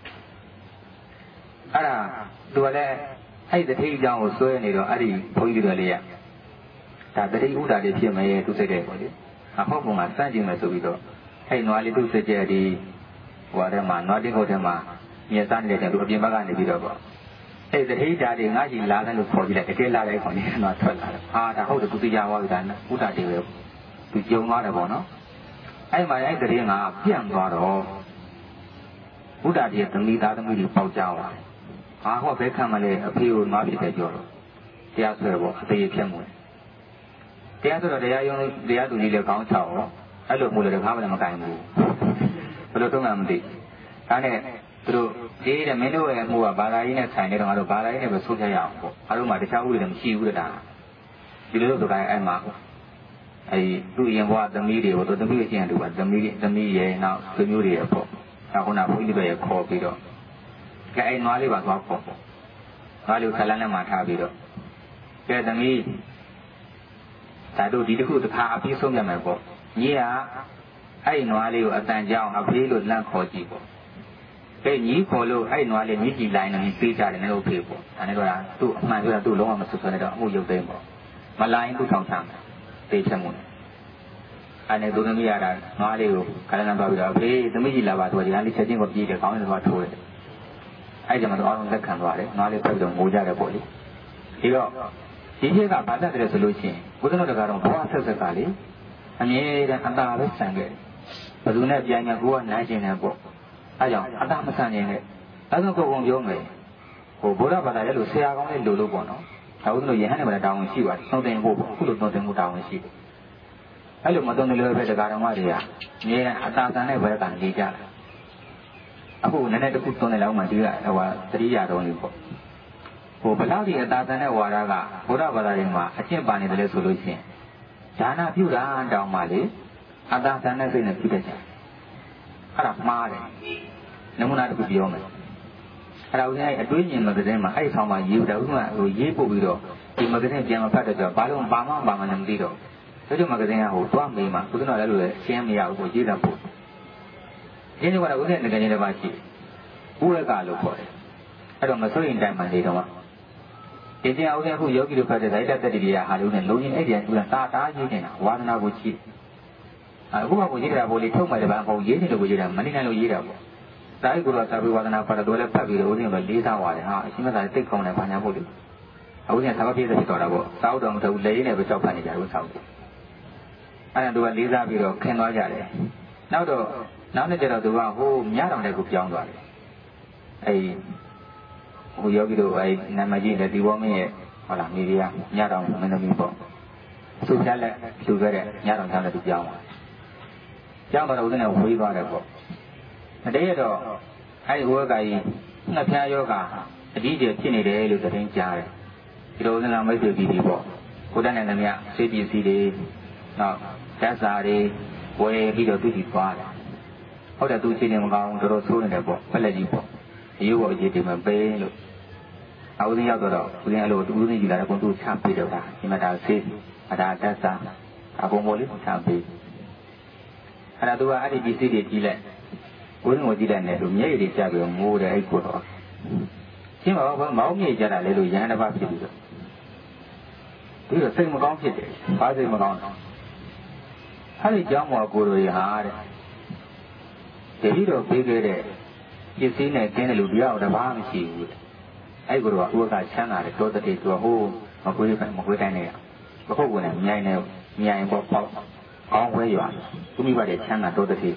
အဲ့ဒါသူကလည်းအဲ့ဒီတတိအကြောင်းကိုစွဲနေတော့အဲ့ဒီဘုန်းကြီးတွေလေးကဒါတတိဥဒါလေးဖြစ်မယ်သူစိတ်တယ်ပေါ့လေအဟုတ်ပုံကစမ်းကြည့်မယ်ဆိုပြီးတော့အဲ့နွားလေးသူ့စိတ်ကြဲဒီဟိုထဲမှာနွားတင်းဟုတ်ထဲမှာမြေစားနေတဲ့သူအပြင်ဘက်ကနေပြီးတော့ပေါ့အဲ့ဒီတတိဓာတ်တွေငါ့ကြီးလာတယ်လို့ခေါ်ကြည့်လိုက်တကယ်လာတဲ့ခေါ်နေတော့ထွက်လာတယ်ဟာဒါဟုတ်တယ်သူတရားဝါပြီဒါဥဒါတွေပဲသူကြုံသွားတယ်ပေါ့နော်အဲ့မှာအဲ့ဒီတတိကပြန့်သွားတော့ဥဒါတွေသမီးသားသမီးတွေပေါက်ကြသွားတယ်ဟာဟောဘဲခံမလဲအဖေကိုနွားဖြစ်တယ်ပြောတော့တရားဆွဲပေါ့အသေးဖြစ်မှုတရားဆိုတော့တရားယုံတရားသူကြီးလည်းကောင်းချောက်ရောအဲ့လိုမို့လို့တခါမှလည်းမကင်ဘူးဘယ်လိုတော့မှမသိဒါနဲ့သူတို့ဒီတဲ့မင်းတို့ရဲ့အမှုကဘာသာရေးနဲ့ဆိုင်နေတော့ငါတို့ဘာသာရေးနဲ့ပဲဆိုးချရအောင်ပေါ့ငါတို့မှတခြားဥပဒေလည်းမရှိဘူးတဲ့ဒါဒီလိုဆိုတိုင်းအဲ့မှာအဲ့သူ့ရင်ဘွားသမီးတွေကိုသူသမီးချင်းတူပါသမီးရဲ့နောက်ဆွေမျိုးတွေရဲ့ပေါ့အခုနဘုန်းကြီးတွေရဲ့ခေါ်ပြီးတော့ကဲအဲ့နွားလေးပါသွားပေါ့နွားလေးကိုခလန်းနဲ့မှထားပြီးတော့ကဲသမီးဒါတို့ဒီတစ်ခုတစ်ခါအပြီးဆုံးရမယ်ပေါ့ညီကအဲ့နွားလေးကိုအတန်ကြောင်းအဖေးလို့လန့်ခေါ်ကြည့်ပေါ့ကဲညီခေါ်လို့အဲ့နွားလေးညီကြည့်လိုက်နေပေးကြတယ်လည်းဖေးပေါ့ဒါနဲ့တော့သူ့အမှန်ပြောတာသူ့လုံးဝမဆွဆွနဲ့တော့အမှုရုပ်သိမ်းပေါ့မလာရင်သူ့ထောင်ချမယ်တေးချက်မှုနဲ့အဲ့နဲ့သူသမီးရတာနွားလေးကိုခလန်းသွားပြီးတော့အဖေးသမီးကြီးလာပါဆိုတော့ဒီကနေ့ချက်ချင်းကိုပြေးတယ်ကောင်းတယ်သွားထိုးတယ်အဲ့ကျမှတော့အားလုံးလက်ခံသွားတယ်နွားလေးဖက်ပြီးတော့ငိုကြတယ်ပေါ့လေဒီတော့ဒီချက်ကဘာတတ်တယ်ဆိုလို့ရှိရင်ဘုရားတော်ကတော့ဘဝဆက်ဆက်ကလေအမြဲတမ်းအတာပဲဆန်ခဲ့ဘယ်သူနဲ့ပြန်ပြန်ကိုကနိုင်ကျင်တယ်ပေါ့အဲကြောင့်အတာမဆန်ခြင်းနဲ့အဲဒါကိုပြောမယ်ဟိုဘုရားဘာသာရဲ့လို့ဆရာကောင်းလေးလိုလို့ပေါ့နော်ဒါဥဒ္ဒလို့ယဟန်နဲ့ဘာတာဝန်ရှိပါတယ်သုံးတင်ဖို့ပေါ့အခုလိုသုံးတင်ဖို့တာဝန်ရှိတယ်အဲ့လိုမသုံးတယ်လို့ပဲတရားတော်မတွေကအမြဲတမ်းအတာဆန်တဲ့ဘက်ကနေကြတယ်အခုနည်းနည်းတစ်ခုသုံးတယ်လောက်မှဒီကဟိုသတိရတော်နေပေါ့ဟိုဘလောက်ဒီအတာဆန်တဲ့ဝါဒကဘုရားဘာသာတွေမှာအကျင့်ပါနေတယ်လို့ဆိုလို့ရှိရင်ဒါနပြုတာတောင်မှလေအတာဆန်တဲ့စိတ်နဲ့ပြုတတ်ကြအဲ့ဒါမှားတယ်နမူနာတစ်ခုပြောမယ်အဲ့ဒါဦးဇင်းအတွေးမြင်မကစင်းမှာအဲ့ဆောင်မှာရေးတာဦးဇင်းကဟိုရေးပို့ပြီးတော့ဒီမကစင်းပြန်မဖတ်တဲ့ကြောင့်ဘာလို့ဘာမှမသိတော့ဒီမကစင်းကဟိုတွားမေးမှာဦးဇင်းတော်လည်းလို့ရှင်းမရဘူးကိုရေးတာပို့ဒီနေ့ကတော့ဦးဇင်းငကင်းတွေပါရှိဥရကလို့ခေါ်တယ်အဲ့တော့မစိုးရင်တိုင်မှနေတော့ဒီကျအောင်အခုယောဂီတို့ဖတ်တဲ့ဓာတ်တက်တိတွေကဟာလို့နဲ့လုံးရင်အဲ့ဒီကသူကတာရေးနေတာဝါဒနာကိုကြည့်အခုကကိုရေးတာပို့လေထုတ်မှလည်းဘာမဟုတ်ရေးနေလို့ကိုရေးတာမနေနိုင်လို့ရေးတာပေါ့ဒါအိကိုတော့သာဝေဝါဒနာဖတ်တော့လည်းဖတ်ပြီးတော့ဦးဇင်းကလေးစားသွားတယ်ဟာအရှင်မသာတိတ်ကောင်းတယ်ဘာညာဖို့လေအခုကျသာဝပြည့်ဖြစ်တော်တာပေါ့စားတော့မထဘူးလေနဲ့ပဲကြောက်ဖတ်နေကြလို့ဆောက်တယ်အဲ့ဒါသူကလေးစားပြီးတော့ခင်သွားကြတယ်နောက်နေ့ကျတော့သူကဟိုမြတော်တဲ့ကိုပြောင်းသွားတယ်အဲ့ဟိုယောဂီတို့အဲ့နာမကြီးတဲ့ဒီဘောမင်းရဲ့ဟုတ်လားမိရီယာညတော်မင်းသမီးပေါ့အဆုပြလက်ဖြူခဲ့တဲ့ညတော်ချမ်းတဲ့သူပြောင်းသွားပြောင်းတော့ဦးဇင်းနဲ့ဝေးသွားတယ်ပေါ့တည်းရတော့အဲ့ဒီဝေကကြီးငှက်ဖျားယောဂအကြီးကျယ်ဖြစ်နေတယ်လို့သတင်းကြားတယ်ဒီလိုဦးဇင်းကမိတ်ဆွေပြီးပြီပေါ့ကိုတတ်နိုင်သမျှစေပစ္စည်းတွေနောက်ဓာတ်စာတွေဝယ်ပြီးတော့သူ့ကြည့်သွားတယ်ဟုတ်တယ်သူအခြေအနေမကောင်းတော်တော်ဆိုးနေတယ်ပေါ့ဖက်လက်ကြီးပေါ့ဒီရုပ်ပေါ်အခြေတင်မှာပေးလို့အဦးဇင်းရောက်တော့ဦးဇင်းအဲ့လိုဦးဇင်းကြည့်လာတဲ့ကွန်သူချပေးတော့တာဒီမှာဒါဆေးအဒါဓာတ်စာအကုန်ပေါ်လေးချပေးအဲ့ဒါသူကအဲ့ဒီပစ္စည်းတွေကြည့်လိုက်ဦးဇင်းကိုကြည့်လိုက်နေလို့မျက်ရည်တွေကျပြီးငိုတယ်အဲ့ကိုတော့ရှင်းပါဘောမောင်းမြေကြတာလေလို့ရဟန်းတစ်ပါးဖြစ်ပြီးတော့ဒီတော့စိတ်မကောင်းဖြစ်တယ်ဘာစိတ်မကောင်းတော့အဲ့ဒီကြောင့်မောကိုတို့ရဟာတဲ့တတိတော်ပေးခဲ့တဲ့ပစ္စည်းနဲ့ကျင်းတဲ့လူတရားတော်တပါးမရှိဘူးတဲ့အဲ့ကိုတော့ဥပကချမ်းသာတယ်တောတတိသူကဟိုးမကွေးတိုင်းနဲ့မဟုတ်ဘူးနဲ့မြိုင်ပေါ့ပေါ့ကောင်းဝဲရွာသူမိဘတဲ့ချမ်းသာတောတတိ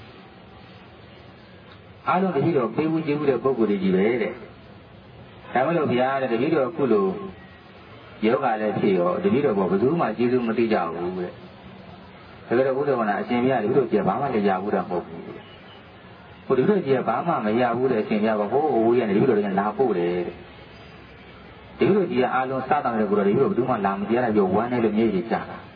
အားလုံးတတိတော်ပေးဘူးကျေးဘူးတဲ့ပုဂ္ဂိုလ်တွေကြီးပဲတဲ့ဒါမလို့ဘုရားတဲ့တတိတော်အခုလိုယောဂလည်းဖြစ်ရောတတိတော်ဘောဘယ်သူမှကျေးဇူးမသိကြဘူးတဲ့ဒါကြတော့ဘုရားကအရှင်ဘုရားတတိတော်ကျေဘာမှလည်းရဘူးတော့မဟုတ်ဘူးဟိုဒီလိုကြီးကဘာမှမရဘူးတဲ့အချိန်ကြပါဟိုးဝေးရနေဒီလိုလည်းလာပို့တယ်တဲ့ဒီလိုကြီးအားလုံးစားတောင်းတဲ့ကိုယ်တော်ဒီလိုဘယ်သူမှလာမကြရပြီးဝမ်းနေလို့မြေကြီးကြတာ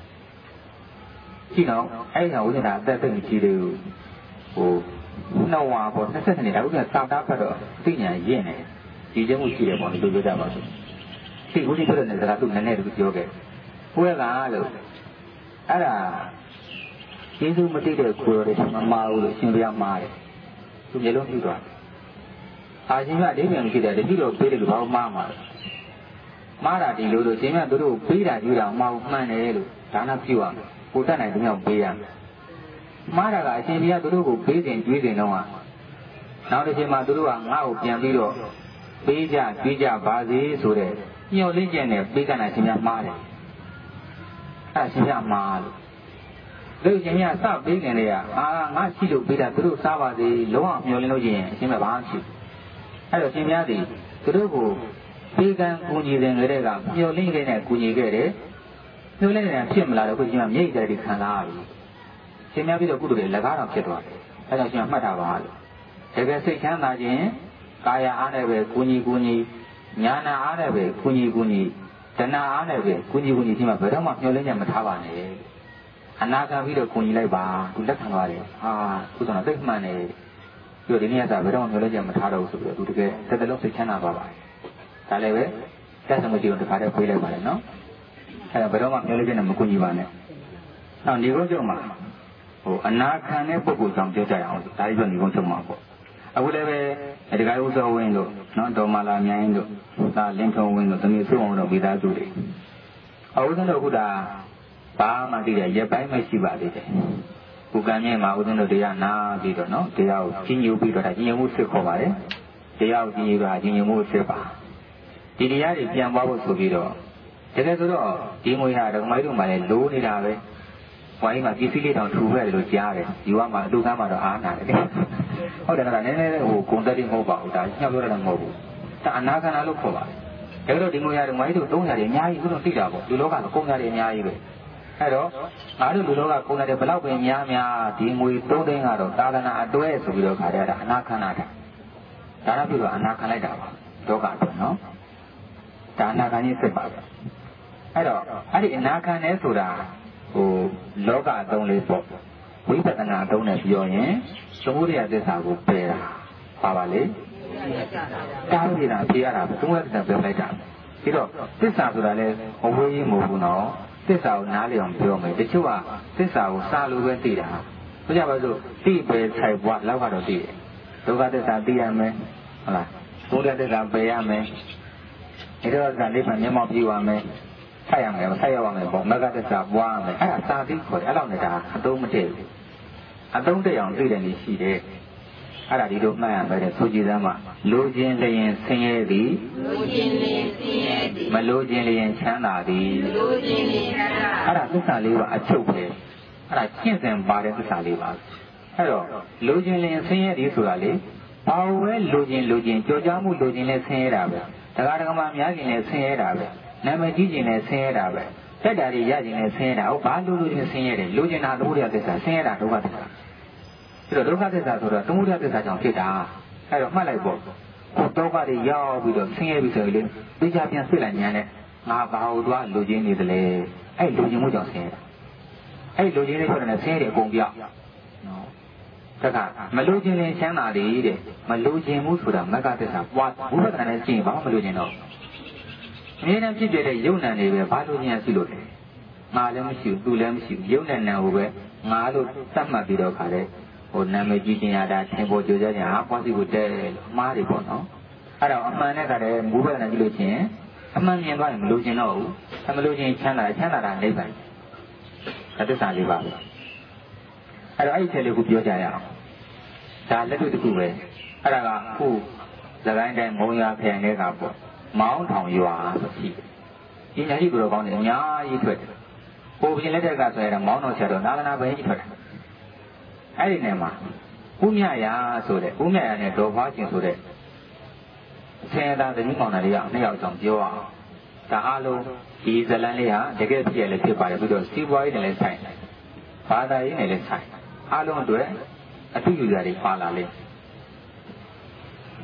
ရှိတော့အဲ့ဒီဟာဦးဇင်းကအသက်သိမကြီးသေးဘူးဟိုနှစ်ဝါပေါ့20နှစ်ဒါဥစ္စာစာသားဖတ်တော့သိညာရင့်နေဒီကျမှုရှိတယ်ပေါ့ဒီလိုပြောကြပါစို့ဒီဦးဇင်းပြောတဲ့စကားသူနည်းနည်းတူပြောခဲ့ပွဲကလို့အဲ့ဒါကျေးဇူးမသိတဲ့ကိုယ်တော်တွေမမာဘူးလို့ရှင်ဘုရားမာတယ်သူမျိုးလုံးပြုသွားအာရှင်ကအတိတ်ပြန်မရှိတယ်တတိတော်ပေးတယ်လို့ဘာမှမှားမှာမားတာဒီလိုလို့ရှင်ကသူတို့ပေးတာယူတာမဟုတ်မှန်တယ်လို့ဒါနပြုရမယ်ကိုတတ်နိုင်တဲ့မြောက်ပေးရမယ်မားတာကအရှင်ဘုရားသူတို့ကိုပေးစဉ်ကျွေးစဉ်တော့နောက်တစ်ချိန်မှာသူတို့ကငါ့ကိုပြန်ပြီးတော့ပေးကြကျွေးကြပါစေဆိုတဲ့ညှော်လင့်ချက်နဲ့ပေးကနိုင်ရှင်များမှားတယ်အဲ့ရှင်များမှားလို့လူရှင်များစပေးခင်တည်းကငါရှိလို့ပေးတာသူတို့စားပါစေလုံးဝမျှော်လင့်လို့ရှိရင်အရှင်မဘာမှဖြစ်အဲ့တော့ရှင်များသည်သူတို့ကိုပေးကံကူညီတဲ့ငယ်တွေကမျှော်လင့်ခဲ့တဲ့ကူညီခဲ့တယ်မျှော်လင့်နေတဲ့ဖြစ်မလာတော့ခုရှင်ကမြိတ်ကြတဲ့ခံစားရပြီရှင်များပြီးတော့ကုသိုလ်တွေလက်ကားတော်ဖြစ်သွားတယ်အဲ့တော့ရှင်ကမှတ်တာပါလို့တကယ်စိတ်ချမ်းသာခြင်းကာယအားနဲ့ပဲကူညီညာနာအားနဲ့ပဲကူညီတဏှာအားနဲ့ပဲကူညီရှင်မဘယ်တော့မှမျှော်လင့်ချက်မထားပါနဲ့အနာခံပြီးတော့ကူညီလိုက်ပါသူလက်ခံသွားတယ်ကုသိုလ်တော်သိမှန်တယ်ပြီးတော့ဒီနေ့ကဘယ်တော့မှမျှော်လင့်ချက်မထားတော့ဘူးဆိုပြီးတော့သူတကယ်တစ်သက်လုံးစိတ်ချမ်းသာပါပါတယ်ဒါလည်းပဲတက်စမကြည့်အောင်တခါတည်းပြေးလိုက်ပါလေနော်အဲ့တော့ဘယ်တော့မှမျှော်လင့်ချက်နဲ့မကူညီပါနဲ့နောက်ဒီကုန်းကျုံမှာအနာခံတဲ့ပုဂ္ဂိုလ်ကြောင့်ပြောကြရအောင်ဒါကြီးပြောဒီကုန်းကျုံမှာပေါ့အခုလည်းပဲဒီကဥစ္စာဝင်းတို့နော်ဒေါ်မာလာမြိုင်တို့ဒါလင်းထုံဝင်းတို့သမီးစုံအောင်တို့မိသားစုတွေအဥစဉ်တို့အခုဒါဘာမှသိတဲ့ရက်ပိုင်းမရှိပါသေးတယ်။ကိုကံမြဲမှာဥစဉ်တို့တရားနာပြီးတော့နော်တရားကိုကြီးညိုပြီးတော့ဒါကြီးညိုမှုစစ်ခေါ်ပါတယ်။တရားကိုကြီးညိုတာကြီးညိုမှုစစ်ပါ။ဒီတရားတွေပြန်ပွားဖို့ဆိုပြီးတော့တကယ်ဆိုတော့ဒီငွေဟာဓမ္မကြီးတို့မှလည်းလိုးနေတာပဲ။ဝိုင်းမှာပစ္စည်းလေးတောင်ထူခဲ့တယ်လို့ကြားတယ်။ဒီဝါမှာအတူကမ်းမှာတော့အားနာတယ်။ဟုတ်တယ်နော်နည်းနည်းဂုံတက်တိမဟုတ်ပါဘူးဒါညှောက်ပြောရတာမဟုတ်ဘူး။ဒါအနာခန္ဓာလို့ခေါ်ပါတယ်။ဒါကြတော့ဒီငွေဟာဓမ္မကြီးတို့300တွေအများကြီးဥစဉ်သိတာပေါ့ဒီလောကကကုန်ကြတယ်အများကြီးပဲ။အဲ့တော့ငါတို့လူလောကကုန်တဲ့ဘလောက်ပဲများဒီငွေ3သိန်းကတော့သာသနာအတွဲဆိုပြီးတော့ခါရတာအနာခန္ဓာတာဒါတော့ပြီးတော့အနာခံလိုက်တာပါလောကတော့နော်ဒါအနာခံကြီးစစ်ပါပဲအဲ့တော့အဲ့ဒီအနာခံလဲဆိုတာလောကအသုံးလေးပေါ့ဝိပဿနာအသုံးနဲ့ပြောရင်သမုဒယသစ္စာကိုပယ်တာပါလေတားနေတာဖြေရတာသမုဒယသစ္စာပယ်လိုက်တာပြီးတော့သစ္စာဆိုတာလဲအဝေးကြီးမဟုတ်ဘူးနော်သစ္စာကိုနားလည်အောင်ပြောမယ်တချို့ကသစ္စာကိုစာလို့ပဲသိတာဆိုကြပါစို့သိပဲခြိုက်ဘွားလောက်ကတော့သိတယ်ဒုက္ခသစ္စာသိရမယ်ဟုတ်လားဘုရားသစ္စာပယ်ရမယ်ဒီတော့ကလေးမှမျက်မှောက်ပြုရမယ်ဆက်ရမယ်ဆက်ရပါမယ်ပေါ့မဂ္ဂသစ္စာပွားမယ်အဲ့ဒါစာသိခေါ်တယ်အဲ့လောက်နဲ့ဒါအသုံးမတည့်ဘူးအသုံးတည့်အောင်သိတယ်နေရှိတယ်အဲ့ဒါဒီလိုမှတ်ရမယ်တဲ့ဆိုကြည်စမ်းမှာလိုခြင်းလျင်ဆင်းရဲသည်လိုခြင်းလျင်ဆင်းရဲသည်မလိုခြင်းလျင်ချမ်းသာသည်မလိုခြင်းလျင်ချမ်းသာအဲ့ဒါသစ္စာလေးပါအချုပ်ပဲအဲ့ဒါကျင့်စဉ်ပါတဲ့သစ္စာလေးပါအဲ့တော့လိုခြင်းလျင်ဆင်းရဲသည်ဆိုတာလေဘာဝဲလိုခြင်းကြော်ကြားမှုလိုခြင်းနဲ့ဆင်းရဲတာပဲတရားဓမ္မများခြင်းနဲ့ဆင်းရဲတာပဲနာမည်ကြီးခြင်းနဲ့ဆင်းရဲတာပဲတက်တာတွေရခြင်းနဲ့ဆင်းရဲတာဟုတ်ဘာလိုခြင်းဆင်းရဲတယ်လိုခြင်းတာသမုဒယသစ္စာဆင်းရဲတာဒုက္ခသစ္စာအဲ့တော့ဒုက္ခသစ္စာဆိုတော့သမုဒယသစ္စာကြောင့်ဖြစ်တာအဲ့တော့မှတ်လိုက်ပေါ့ကိုဒုက္ခတွေရောက်ပြီးတော့ဆင်းရဲပြီဆိုရင်လေသိချပြန်ဆွေ့လိုက်ညာနဲ့ငါဘာလို့သွားလိုခြင်းနေသလဲအဲ့လိုခြင်းမှုကြောင့်ဆင်းရဲတာအဲ့လိုခြင်းလေးဆိုတော့ဆင်းရဲတယ်အကုန်ပြောက်နော်တခါမလိုခြင်းလင်ချမ်းသာတယ်တဲ့မလိုခြင်းမှုဆိုတာမဂ္ဂသစ္စာပွားဘုရားကလည်းကျင့်ဘာမှမလိုခြင်းတော့အမြဲတမ်းဖြစ်ပြတဲ့ယုံ nant တွေပဲဘာလို့ညာရှိလို့လဲငါလည်းမရှိဘူးသူလည်းမရှိဘူးယုံ nant ကိုပဲငါလို့သတ်မှတ်ပြီးတော့ခါတဲ့နာမည်ကြီးခြင်းရတာသင်္ဘောကြိုးစားခြင်းဟာပွားစီကိုတဲ့လို့မှားတယ်ပေါ့နော်အဲ့တော့အမှန်နဲ့ခါတဲ့ဘုရားကလည်းကြည့်လို့ချင်းအမှန်မြင်သွားရင်မလိုခြင်းတော့ဘူးမလိုခြင်းချမ်းသာတာနိဗ္ဗာန်သစ္စာလေးပါပဲအဲ့တော့အဲ့ဒီချက်လေးကိုပြောကြရအောင်ဒါလက်တွေ့တစ်ခုပဲအဲ့ဒါကခုသခိုင်းတိုင်းမုံရခရိုင်တွေကပေါ့မောင်းထောင်ရွာဆိုရှိဒီညာကြီးကိုတော့ကောင်းတယ်အများကြီးထွက်တယ်ဟိုပြင်လက်ထက်ကဆိုရင်မောင်းတော်ဆရာတော်နာဂနာဘယ်ကြီးထွက်တယ်အဲ့ဒီနေမှာဥမြရာဆိုတဲ့ဥမြရာနဲ့ဒေါ်ဖွားကျင်ဆိုတဲ့ဆင်းရဲသားသမီးမောင်နှံလေးကနှစ်ယောက်ဆောင်ပြောအောင်ဒါအားလုံးဒီဇလန်လေးဟာတကယ်ဖြစ်ရလည်းဖြစ်ပါတယ်ပြီးတော့စီးပွားရေးနဲ့လည်းဆိုင်တယ်ဘာသာရေးနဲ့လည်းဆိုင်အားလုံးအတွက်အထူးယူရာတွေပါလာလိမ့်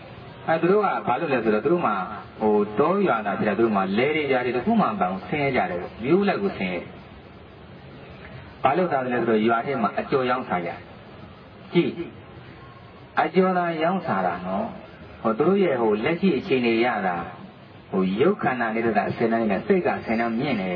သူတို့ကဘာလို့လဲဆိုတော့သူတို့မှတောရွာတာဖြစ်တယ်သူတို့မှလဲတွေကြတယ်တခုမှမပန်းဆင်းရဲကြတယ်မျိုးလိုက်ကိုဆင်းရဲဘာလို့သာလဲဆိုတော့ရွာထဲမှာအကျော်ရောင်းစားကြကြည့်အကျော်သာရောင်းစားတာနော်သူတို့ရဲ့လက်ရှိအခြေအနေရတာရုပ်ခန္ဓာလေးတို့ကအစင်းတိုင်းနဲ့စိတ်ကအစင်းတိုင်းမြင့်နေ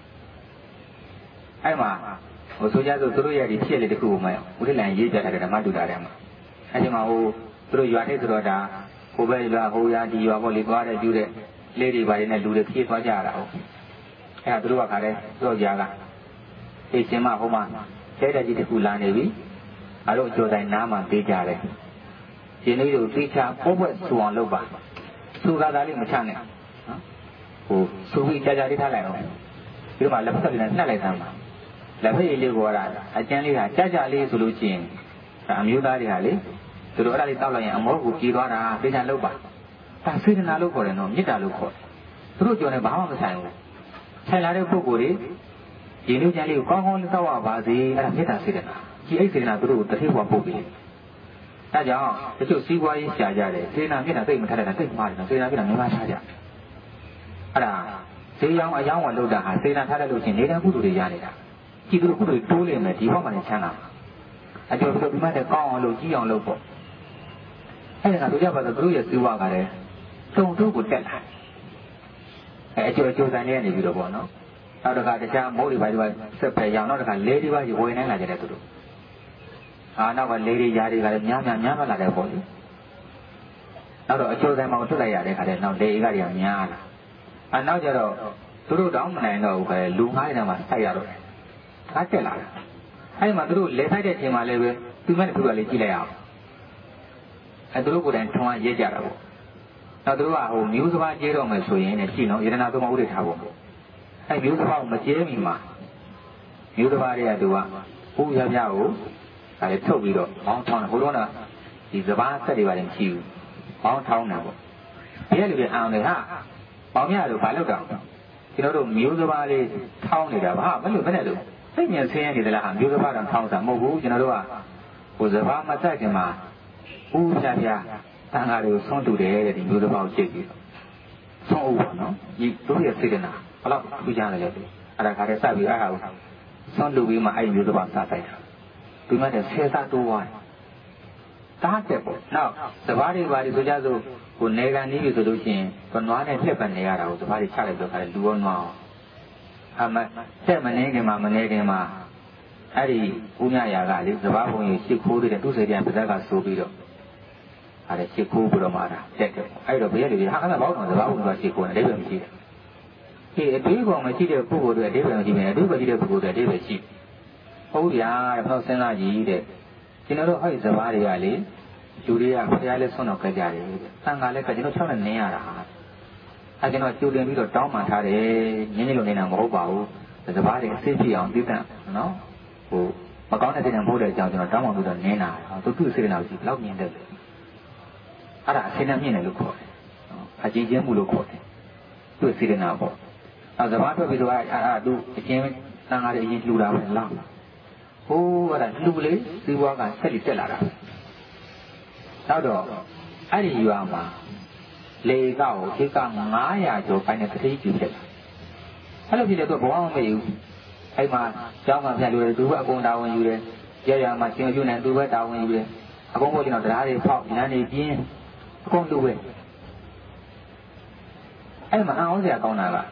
အဲ့မှာဆိုကြဆိုသူတို့ရဲ့ဒီဖြစ်လေတခုကိုမှဦးထိတ်လန်ရေးပြထားတဲ့ဓမ္မတူတာထဲမှာအဲ့ဒီမှာသူတို့ရွာထဲဆိုတော့ဒါဟိုဘက်ရွာဟိုရွာဒီရွာပေါ့လေသွားတဲ့ပြုတဲ့လေးတွေပါနေနဲ့လူတွေဖြည့်သွားကြရတာဟုတ်အဲ့ဒါသူတို့ကခါတဲ့သူတို့ကြားကအေးရှင်မဟိုမှာကျဲတဲ့ကြီးတခုလာနေပြီအဲ့လိုအကျော်တိုင်းနားမှာပေးကြတယ်ရှင်လေးတို့သိချာပို့ဘွက်ဆူအောင်လုပ်ပါဆူကားသားလေးမချနဲ့နော်ဆူပြီးကြာကြာလေးထားလိုက်အောင်ပြီးတော့မှလက်ဖက်လေးနဲ့နှက်လိုက်သမ်းပါလက်ဖက်ရည်လေးကိုအကျန်းလေးကကြာကြာလေးဆိုလို့ချင်းအမျိုးသားတွေကလေသူတို့အဲ့ဒါလေးတောက်လိုက်ရင်အမောကိုပြေးသွားတာသိချာလုပ်ပါဒါစေတနာလို့ခေါ်တယ်နော်မေတ္တာလို့ခေါ်တယ်သူတို့ကြော်နေဘာမှမဆိုင်ဘူးဆိုင်လာတဲ့ပုဂ္ဂိုလ်တွေဒီလူကျန်လေးကိုကောင်းကောင်းလေးတောက်ရပါစေအဲ့ဒါမေတ္တာစေတနာဒီအိတ်စေတနာသူတို့ကိုတတိယဘဝပို့ပြီးဒါကြောင့်တချို့စီးပွားရေးရှာကြတယ်စေတနာမေတ္တာသိမထားတဲ့တိတ်မှားတယ်နော်စေတနာမေတ္တာမင်းသားထားကြအဲ့ဒါဈေးရောင်းအယောင်းဝယ်လုပ်တာဟာစေတနာထားတဲ့လို့ချင်းနေတဲ့ကုသိုလ်တွေရနေတာကြည့်သူတို့ကုသိုလ်တိုးလိမ့်မယ်ဒီဘက်မှာလည်းချမ်းသာအကျော်ပြီးတော့ဒီမှာတည်းကောင်းအောင်လုပ်ကြီးအောင်လုပ်ပေါ့အဲ့ဒါကတို့ကြပါတော့သူတို့ရဲ့စီးပွားကလည်းတုံတို့ကိုတက်လာအကျော်စံလေးကနေပြီးတော့ပေါ့နော်နောက်တစ်ခါတခြားမိုးတွေပါဒီဆက်ဖက်ရောင်နောက်တစ်ခါလဲဒီပါဝယ်နိုင်လာကြတယ်သူတို့နောက်ကလေးတွေຢာတွေကလည်းများမလာတဲ့ပေါ့လေနောက်တော့အကျော်စံမှာထွက်လိုက်ရတဲ့ခါကျနောက်လေကတွေကများလာနောက်ကျတော့သူတို့တောင်းမနိုင်တော့ဘူးပဲလူငါးတွေမှာစိုက်ရတော့တယ်ဒါတက်လာတယ်အဲ့မှာသူတို့လဲဆိုင်တဲ့ချိန်မှာလည်းပဲသူမဲ့တစ်ခုကလေးကြည့်လိုက်အောင်သူတို့ကိုယ်တိုင်ထွန်းရဲကြတာပေါ့နောက်သူတို့ကမျိုးစပါးကျဲတော့မယ်ဆိုရင်လည်းကြည့်နော်ယရနာသုံးပါးဥဒိထားဖို့အဲ့မျိုးစပါးကိုမကျဲမီမှာမျိုးစပါးတွေကသူကဥရပြကိုဒါလည်းထုတ်ပြီးတော့မောင်းထောင်းတယ်ဟိုတော့ကဒီစပါးဆက်တွေပါလည်းမရှိဘူးမောင်းထောင်းတယ်ပေါ့ဒီကလူတွေအောင်တယ်ဟာပေါင်းရလို့ဘာလုပ်တော့ကျွန်တော်တို့မျိုးစပါးလေးထောင်းနေတာဗျမလို့ဘယ်နဲ့လို့စိတ်ညစ်ဆင်းရဲနေတယ်လားဟာမျိုးစပါးတော့ထောင်းတာမဟုတ်ဘူးကျွန်တော်တို့ကဟိုစပါးမဆက်ခင်မှာဥပြပြတန်ဃာတွေကိုဆုံးတူတယ်တဲ့ဒီမျိုးစပါးကိုကြည့်ပြီးဆုံးဥပါနော်ဒီတို့ရဲ့စေတနာဘယ်လောက်ထူးခြားလဲလေအဲ့ဒါခါတည်းစပြီးအဲ့ဟာကိုဆုံးတူပြီးမှအဲ့မျိုးစပါးစတိုက်တာဒီမှာတဲ့ဆယ်စားတိုးသွားတားတဲ့ပေါ့နောက်စပါးတွေပါဒီဆိုကြဆိုကိုနေကန်နေပြီဆိုလို့ရှိရင်ကနွားနဲ့လှက်ပတ်နေရတာကိုစပါးတွေချလိုက်တော့ခါတည်းလူရောနွားအောင်တက်မနေခင်မှာအဲ့ဒီဦးမြရာကလေစပါးဘုံကြီးရှစ်ခိုးတဲ့သူ့စေတံပါဇက်ကဆိုပြီးတော့အဲ့ဒါရှစ်ခိုးပြီးတော့မှတာတက်တယ်အဲ့တော့ဘယ်ရည်ဟာအဲ့ဒါဘောက်တော့စပါးဘုံကရှစ်ခိုးတယ်အဓိပ္ပာယ်မရှိတယ်ဒီအတွေးကောင်မရှိတဲ့ပုဂ္ဂိုလ်တွေအဓိပ္ပာယ်မရှိဘူးအဓိပ္ပာယ်ရှိတဲ့ပုဂ္ဂိုလ်တွေအဓိပ္ပာယ်ရှိဟုတ်ဗျာတဲ့ဖောက်စဉ်းစားကြည့်တဲ့ကျွန်တော်တို့အဲ့ဒီစပါးတွေကလေလူတွေကဖျားလဲဆွမ်းတော့ကြကြတယ်တန်ခါလဲကကျွန်တော်6နဲ့နင်းရတာအဲ့ကျွန်တော်ကြိုတင်ပြီးတော့တောင်းပန်ထားတယ်ညင်းလို့နေတာမဟုတ်ပါဘူးစပါးတွေအစစ်ဖြစ်အောင်သိတဲ့နော်မကောင်းတဲ့စိတ်နဲ့မိုးတဲ့အကြောင်းကျွန်တော်တောင်းပန်ပြီးတော့နင်းတာသူ့စေတနာကိုဘယ်လောက်မြင်တယ်အဲ့ဒါအစေတနာမြင်တယ်လို့ခေါ်တယ်အကြည်ကျင်းမှုလို့ခေါ်တယ်သူ့စေတနာပေါ့စပါးထွက်ပြီးတော့သူအချင်းတန်ခါတွေအရင်လှူတာပဲလားအဲ့ဒါလူလေးစီးပွားကဆက်လက်တက်လာတာနောက်တော့အဲ့ဒီရွာမှာလေကောက်ခေက900ကျော်ပိုင်းနဲ့တတိကျူဖြစ်လာအဲ့လိုဖြစ်တဲ့တော့ဘဝမမေ့ဘူးအဲ့မှာကျောင်းကပြလူတွေသူကအကုန်တာဝန်ယူတယ်ရရမှာရှင်ကျွန်းနဲ့သူပဲတာဝန်ယူတယ်အကုန်ကိုကျွန်တော်တရားတွေဖောက်လမ်းတွေပြင်းအကုန်လူပဲအဲ့မှာအောင်စရာကောင်းတာက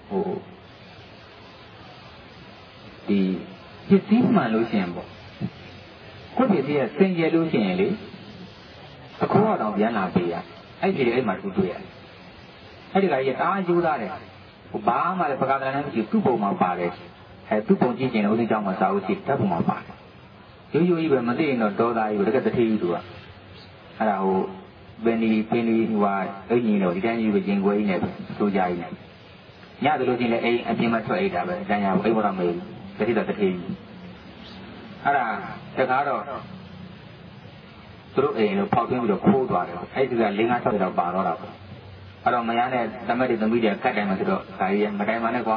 ဒီပစ္စည်းမှန်လို့ရှိရင်ပေါ့ကိုယ့်ပစ္စည်းကစင်ကြယ်လို့ရှိရင်လေအခိုးတော့ပြန်လာပေးရအဲ့ဒီအဲ့မှာသူတွေ့ရတယ်အဲ့ဒီကကြီးတအားယူသားတယ်ဘာမှလည်းပကားတန်းနဲ့မရှိသူ့ပုံမှာပါတယ်သူ့ပုံကြည့်ရင်ဦးစီးကြောင်းမှာစာအုပ်ရှိဓာတ်ပုံမှာပါတယ်ရိုးရိုးကြီးပဲမသိရင်တော့ဒေါသကြီးကိုတကယ်တထေးကြီးသူကအဲ့ဒါပင်ဒီဟိုအင်ကြီးတော့ဒီတိုင်းကြီးပဲကျင်ခွဲကြီးနဲ့စိုးကြကြီးနဲ့ညတယ်လို့ချင်းလည်းအိမ်အပြင်မှာထွက်အိတ်တာပဲအတန်းရအိမ်ဘောတော့မေးတတိတထေးကြီးအဲ့ဒါတခါတော့သူတို့အိမ်ကိုဖောက်သွင်းပြီးတော့ခိုးသွားတယ်အဲ့ဒီက5-6လောက်ပါတော့တာပေါ့အဲ့တော့မယားနဲ့သမက်တွေသမီးတွေကတ်တိုင်မှာဆိုတော့ခါကြီးမတိုင်ပါနဲ့ကွာ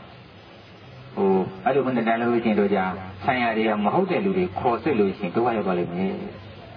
အဲ့လိုမနဲ့တန်းလို့ချင်းတို့ကြာဆံရတွေကမဟုတ်တဲ့လူတွေခေါ်ဆွတ်လို့ချင်းဒုက္ခရောက်သွားလိမ့်မယ်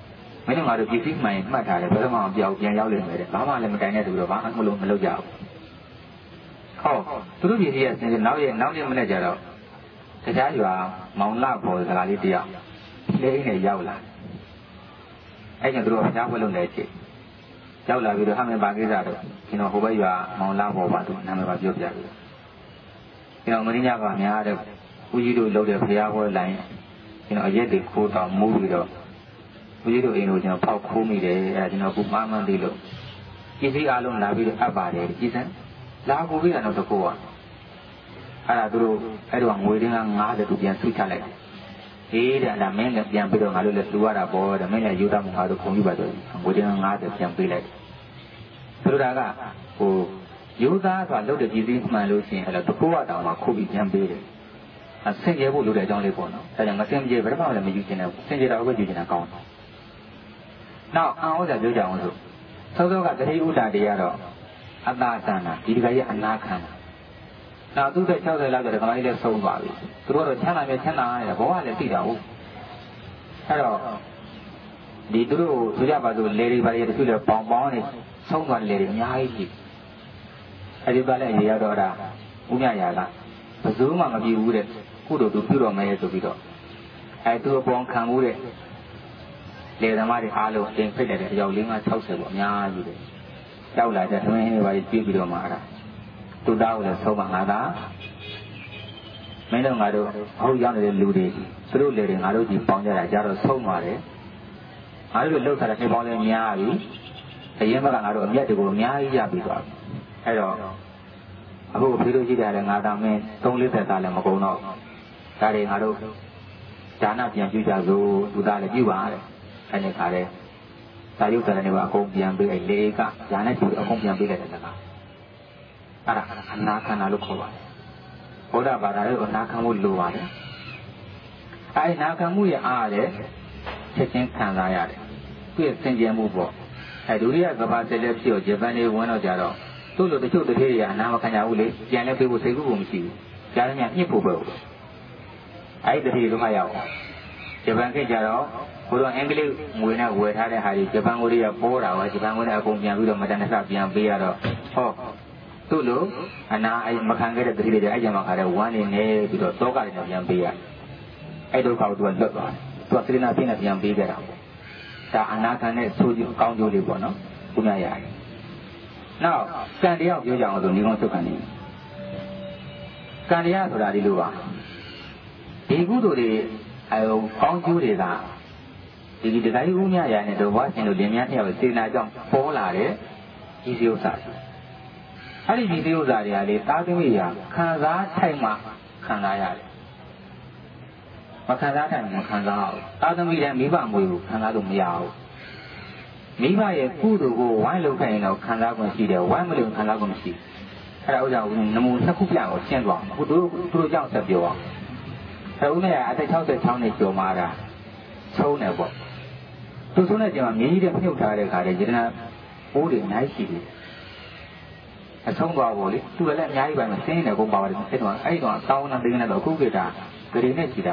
မင်းတို့ငါတို့ပြည်စည်းမှန်မှတ်ထားတယ်ဘယ်တော့မှမပြောက်ပြန်ရောက်လိမ့်မယ်တဲ့ဘာမှလည်းမတိုင်တဲ့သူတော့ဘာမှမလုပ်ကြဘူးဟောသူတို့ပြည်စည်းကနောက်နေ့မနေ့ကျတော့တရားရွာမောင်လာပေါ်စကားလေးတယောက်လေးအိမ်နဲ့ရောက်လာအဲ့ကျသူတို့ကြားပွဲလုံးလည်းကြည့်ရောက်လာပြီးတော့ဟာမင်းပါကိစ္စတော့ကျွန်တော်ဟိုဘက်ရွာမောင်လာပေါ်ပါသူနာမည်ပါပြောပြပြီးကျွန်တော်မင်းညကများတဲ့ဦးကြီးတို့လုပ်တဲ့ဖျားပွဲလိုင်းကျွန်တော်အရက်တွေခိုးတော့မူးပြီးတော့ဦးကြီးတို့အိမ်ကိုကျွန်တော်ဖောက်ခိုးမိတယ်အဲကျွန်တော်ခုမှန်းသေးလို့ပြည်စည်းအားလုံးလာပြီးတော့အပ်ပါတယ်ကြည်စမ်းလာကိုပြီးတော့တကောအဲ့ဒါသူတို့အဲ့တော့ငွေတင်းက90တူပြန်စုချလိုက်အေးတဲ့ဒါမင်းလည်းပြန်ပြီးတော့ငါတို့လည်းလူရတာပေါ့တဲ့မင်းလည်းယူတာမှငါတို့ခုံယူပါတော့ငွေတင်းက90ပြန်ပေးလိုက်သူတို့ကဟိုယူသားဆိုတာလုပ်တဲ့ပြည်စည်းမှန်လို့ရှိရင်အဲ့တော့တကောတောင်မှခုပြီးပြန်ပေးတယ်အဆင်ပြေဖို့လိုတဲ့အကြောင်းလေးပေါ့နော်ဒါကြောင့်မဆင်ပြေဘယ်တော့မှလည်းမယူချင်ဘူးဆင်ပြေတာကိုယူချင်တာကောင်းတယ်နောက်အံဩဇာပြောကြအောင်ဆိုသောသောကတတိဥဒ္ဒါတွေကတော့အတ္တသန္တာဒီတခါကြီးအနာခံတာနောက်သူ့တဲ့60လောက်ကျတော့ကမကြီးလည်းဆုံးသွားပြီသူတို့တော့ချမ်းသာမြဲချမ်းသာရတယ်ဘောကလည်းသိတာဟုတ်အဲ့တော့ဒီသူတို့ဆိုကြပါစို့လေတွေဘာတွေတချို့လည်းပေါင်းနေဆုံးသွားတယ်လေအများကြီးကြီးအဲ့ဒီကလည်းရေရောက်တော့တာဥမြရာကဘယ်သူမှမပြဘူးတဲ့ကုသိုလ်သူပြုတော်မယ်ဆိုပြီးတော့အဲ့သူအပေါ်ခံမှုတဲ့လေသမားတွေအားလုံးတင်ဖိတ်လိုက်တဲ့အယောက်50 60ပေါ့အများကြီးတယ်ရောက်လာတဲ့သမင်းတွေပါပြီးပြီးတော့မှအဲ့ဒါသူသားကိုလည်းဆုံးမငါသာမင်းတို့ငါတို့ဟုတ်ရောက်နေတဲ့လူတွေသူတို့လေတွေငါတို့ကြီးပေါင်းကြတာကြတော့ဆုံးသွားတယ်ငါတို့လှုပ်ထားတဲ့နေပေါင်းလည်းများပြီအရင်ကငါတို့အမျက်တွေကိုအများကြီးရပြီးသွားပြီအဲ့တော့အခုဖေးလို့ရှိတယ်လည်းငါသာမင်း3-40သားလည်းမကုန်တော့ဒါတွေငါတို့ဒါနပြန်ပြုကြစို့သူသားလည်းပြုပါတဲ့အဲ့ဒီခါလဲသာယုတ်ဆရာနေပါအကုန်ပြန်ပေးလေကညာနဲ့သူအကုန်ပြန်ပေးလိုက်တဲ့ကောင်အဲ့ဒါအနာခံတာလို့ခေါ်ပါတယ်ဘုရားဘာသာရေးအနာခံမှုလိုပါတယ်အဲ့နာခံမှုရဲ့အားလည်းချက်ချင်းခံစားရတယ်သူ့ရဲ့စင်ကြယ်မှုပေါ့အဲ့ဒုတိယကမ္ဘာစစ်လည်းဖြစ်ဂျပန်တွေဝင်တော့ကြတော့သူ့လိုတချို့တတိယအနာမခံကြဘူးလေပြန်လဲပေးဖို့စိတ်ကူးဖို့မရှိဘူးကြားရမြညှစ်ဖို့ပဲအဲ့ဒီတတိယဒုက္ခရောက်ဂျပန်ခေတ်ကြတော့ဘုရားအင်္ဂလိပ်ငွေနဲ့ဝယ်ထားတဲ့ဟာကြီးဂျပန်ငွေတွေကပေါ်တာပါဂျပန်ငွေနဲ့အကုန်ပြန်ပြီးတော့မတန်တဆပြန်ပေးရတော့ဟောသူ့လိုအနာမခံခဲ့တဲ့တတိတွေအဲ့ကြမှာခါတဲ့ဝမ်းနေနေပြီးတော့တောကတွေနဲ့ပြန်ပေးရအဲ့ဒုက္ခကိုသူကလွတ်သွားတယ်သူကစေတနာပြည့်နဲ့ပြန်ပေးခဲ့တာပေါ့ဒါအနာခံတဲ့ဆိုးကျိုးကောင်းကျိုးလေးပေါ့နော်ခုနရတယ်နောက်ကံတရားပြောကြအောင်ဆိုညီကုန်းသုတ်ခံနေကံတရားဆိုတာဒီလိုပါဒီကုသိုလ်တွေကောင်းကျိုးတွေကဒီတခါကြီးဦးမြရာနဲ့တော့ဘွားရှင်တို့လင်မြန်းနှစ်ယောက်စေနာကြောင့်ပေါ်လာတဲ့ကြီးစည်းဥစ္စာတွေအဲ့ဒီကြီးစည်းဥစ္စာတွေကလေတာသမီးရာခံစားထိုက်မှခံစားရတယ်မခံစားထိုက်မခံစားဘူးတာသမီးလည်းမိဘမွေဘူးခံစားလို့မရဘူးမိဘရဲ့ကုသိုလ်ကိုဝိုင်းလုပ်ခိုင်းတော့ခံစား권ရှိတယ်ဝိုင်းမလုပ်ခံစား권မရှိအဲ့ဒါဥစ္စာကိုနမူနှစ်ခုပြအောင်ရှင်းသွားအခုတို့ကြောင့်ဆက်ပြောအောင်အဲ့ဦးမြရာအသက်66နှစ်ကျော်မှာတာဆုံးတယ်ပေါ့သူဆုံးတဲ့ချိန်မှာမြင်းကြီးတဲ့မြုပ်ထားတဲ့ခါကျရင်အိုးတွေအများကြီးရှိတယ်အဆုံးသွားဖို့လေသူလည်းအများကြီးပဲမစင်းနေကုန်ပါပါတယ်အဲ့တော့အဲ့တော့တောင်းနေသိနေတော့အခုကိတာဂရီနဲ့ကြည်တာ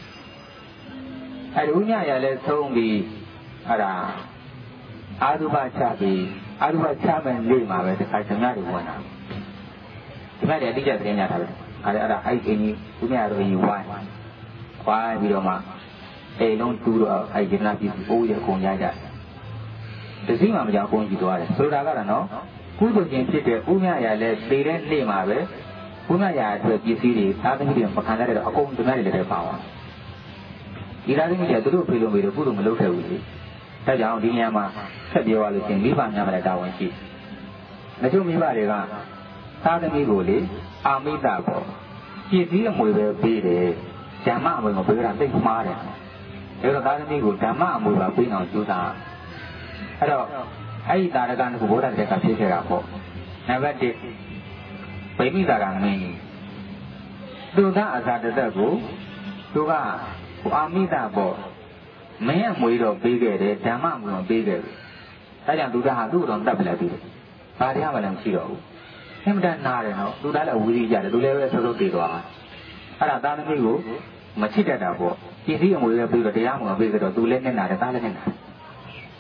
အဲ့ဒီဦးမြရာလည်းဆုံးပြီးအဲ့ဒါအာရုပချပြီးအာရုပချမဲ့နေ့မှာပဲတခါကျမတွေဝင်တာဒီမဲ့အတိအကျသတင်းရတာပဲအဲ့ဒါအဲ့အင်းကြီးဦးမြရာတို့ယူဝိုင်းပြီးတော့မှအိမ်လုံးတူးတော့အဲ့ဒီနာပြည်အိုးရအကုန်ရကြတယ်တစည်းမှမကြောက်အကုန်ကြည့်သွားတယ်ဆိုတာကတော့နော်ကုသိုလ်ရှင်ဖြစ်တဲ့ဥမြရာလည်းသေတဲ့နေ့မှာပဲဥမြရာအတွက်ပစ္စည်းတွေသာသမီတွေမခံရတော့အကုန်ဒီမဲ့တွေလည်းပါသွားဒီသာသမီတွေသူတို့ဖေလို့မေးလို့ကုသိုလ်မလုပ်ခဲ့ဘူးလေဒါကြောင့်ဒီနေရာမှာဆက်ပြောရလို့ရှင်မိဘများမှာလည်းတာဝန်ရှိတချို့မိဘတွေကသာသမီကိုလေအာမိတာပေါ့ပစ္စည်းအမွေပဲပေးတယ်ဓမ္မအမွေမပေးတာသိမှားတယ်အဲ့တော့သာသမီကိုဓမ္မအမွေပါပေးအောင်ကြိုးစားအဲ့တော့အဲ့ဒီတာရကနကုဘုရားတက်ကဖြစ်ခဲ့တာပေါ့နံပါတ်1ဗိမိတာရမင်းကြီးသူကအဇာတသက်ကိုသူကအာမိတာပေါ့မင်းအမွေတော့ပေးခဲ့တယ်ဓမ္မအမွေမပေးခဲ့ဘူးဒါကြောင့်သူကဟာသူ့တော်တတ်ပလိုက်ပြီဘာတရားမှလည်းမရှိတော့ဘူးအမှန်တန်နာတယ်နော်သူကလည်းဝီးကြတယ်သူလည်းပဲစိုးစိုးတည်သွားတာအဲ့ဒါသာသမီကိုမချစ်တတ်တာပေါ့ပစ္စည်းအမွေပဲပြီးတော့တရားမှမပေးကြတော့သူလည်းနဲ့နာတယ်သားလည်းနဲ့နာ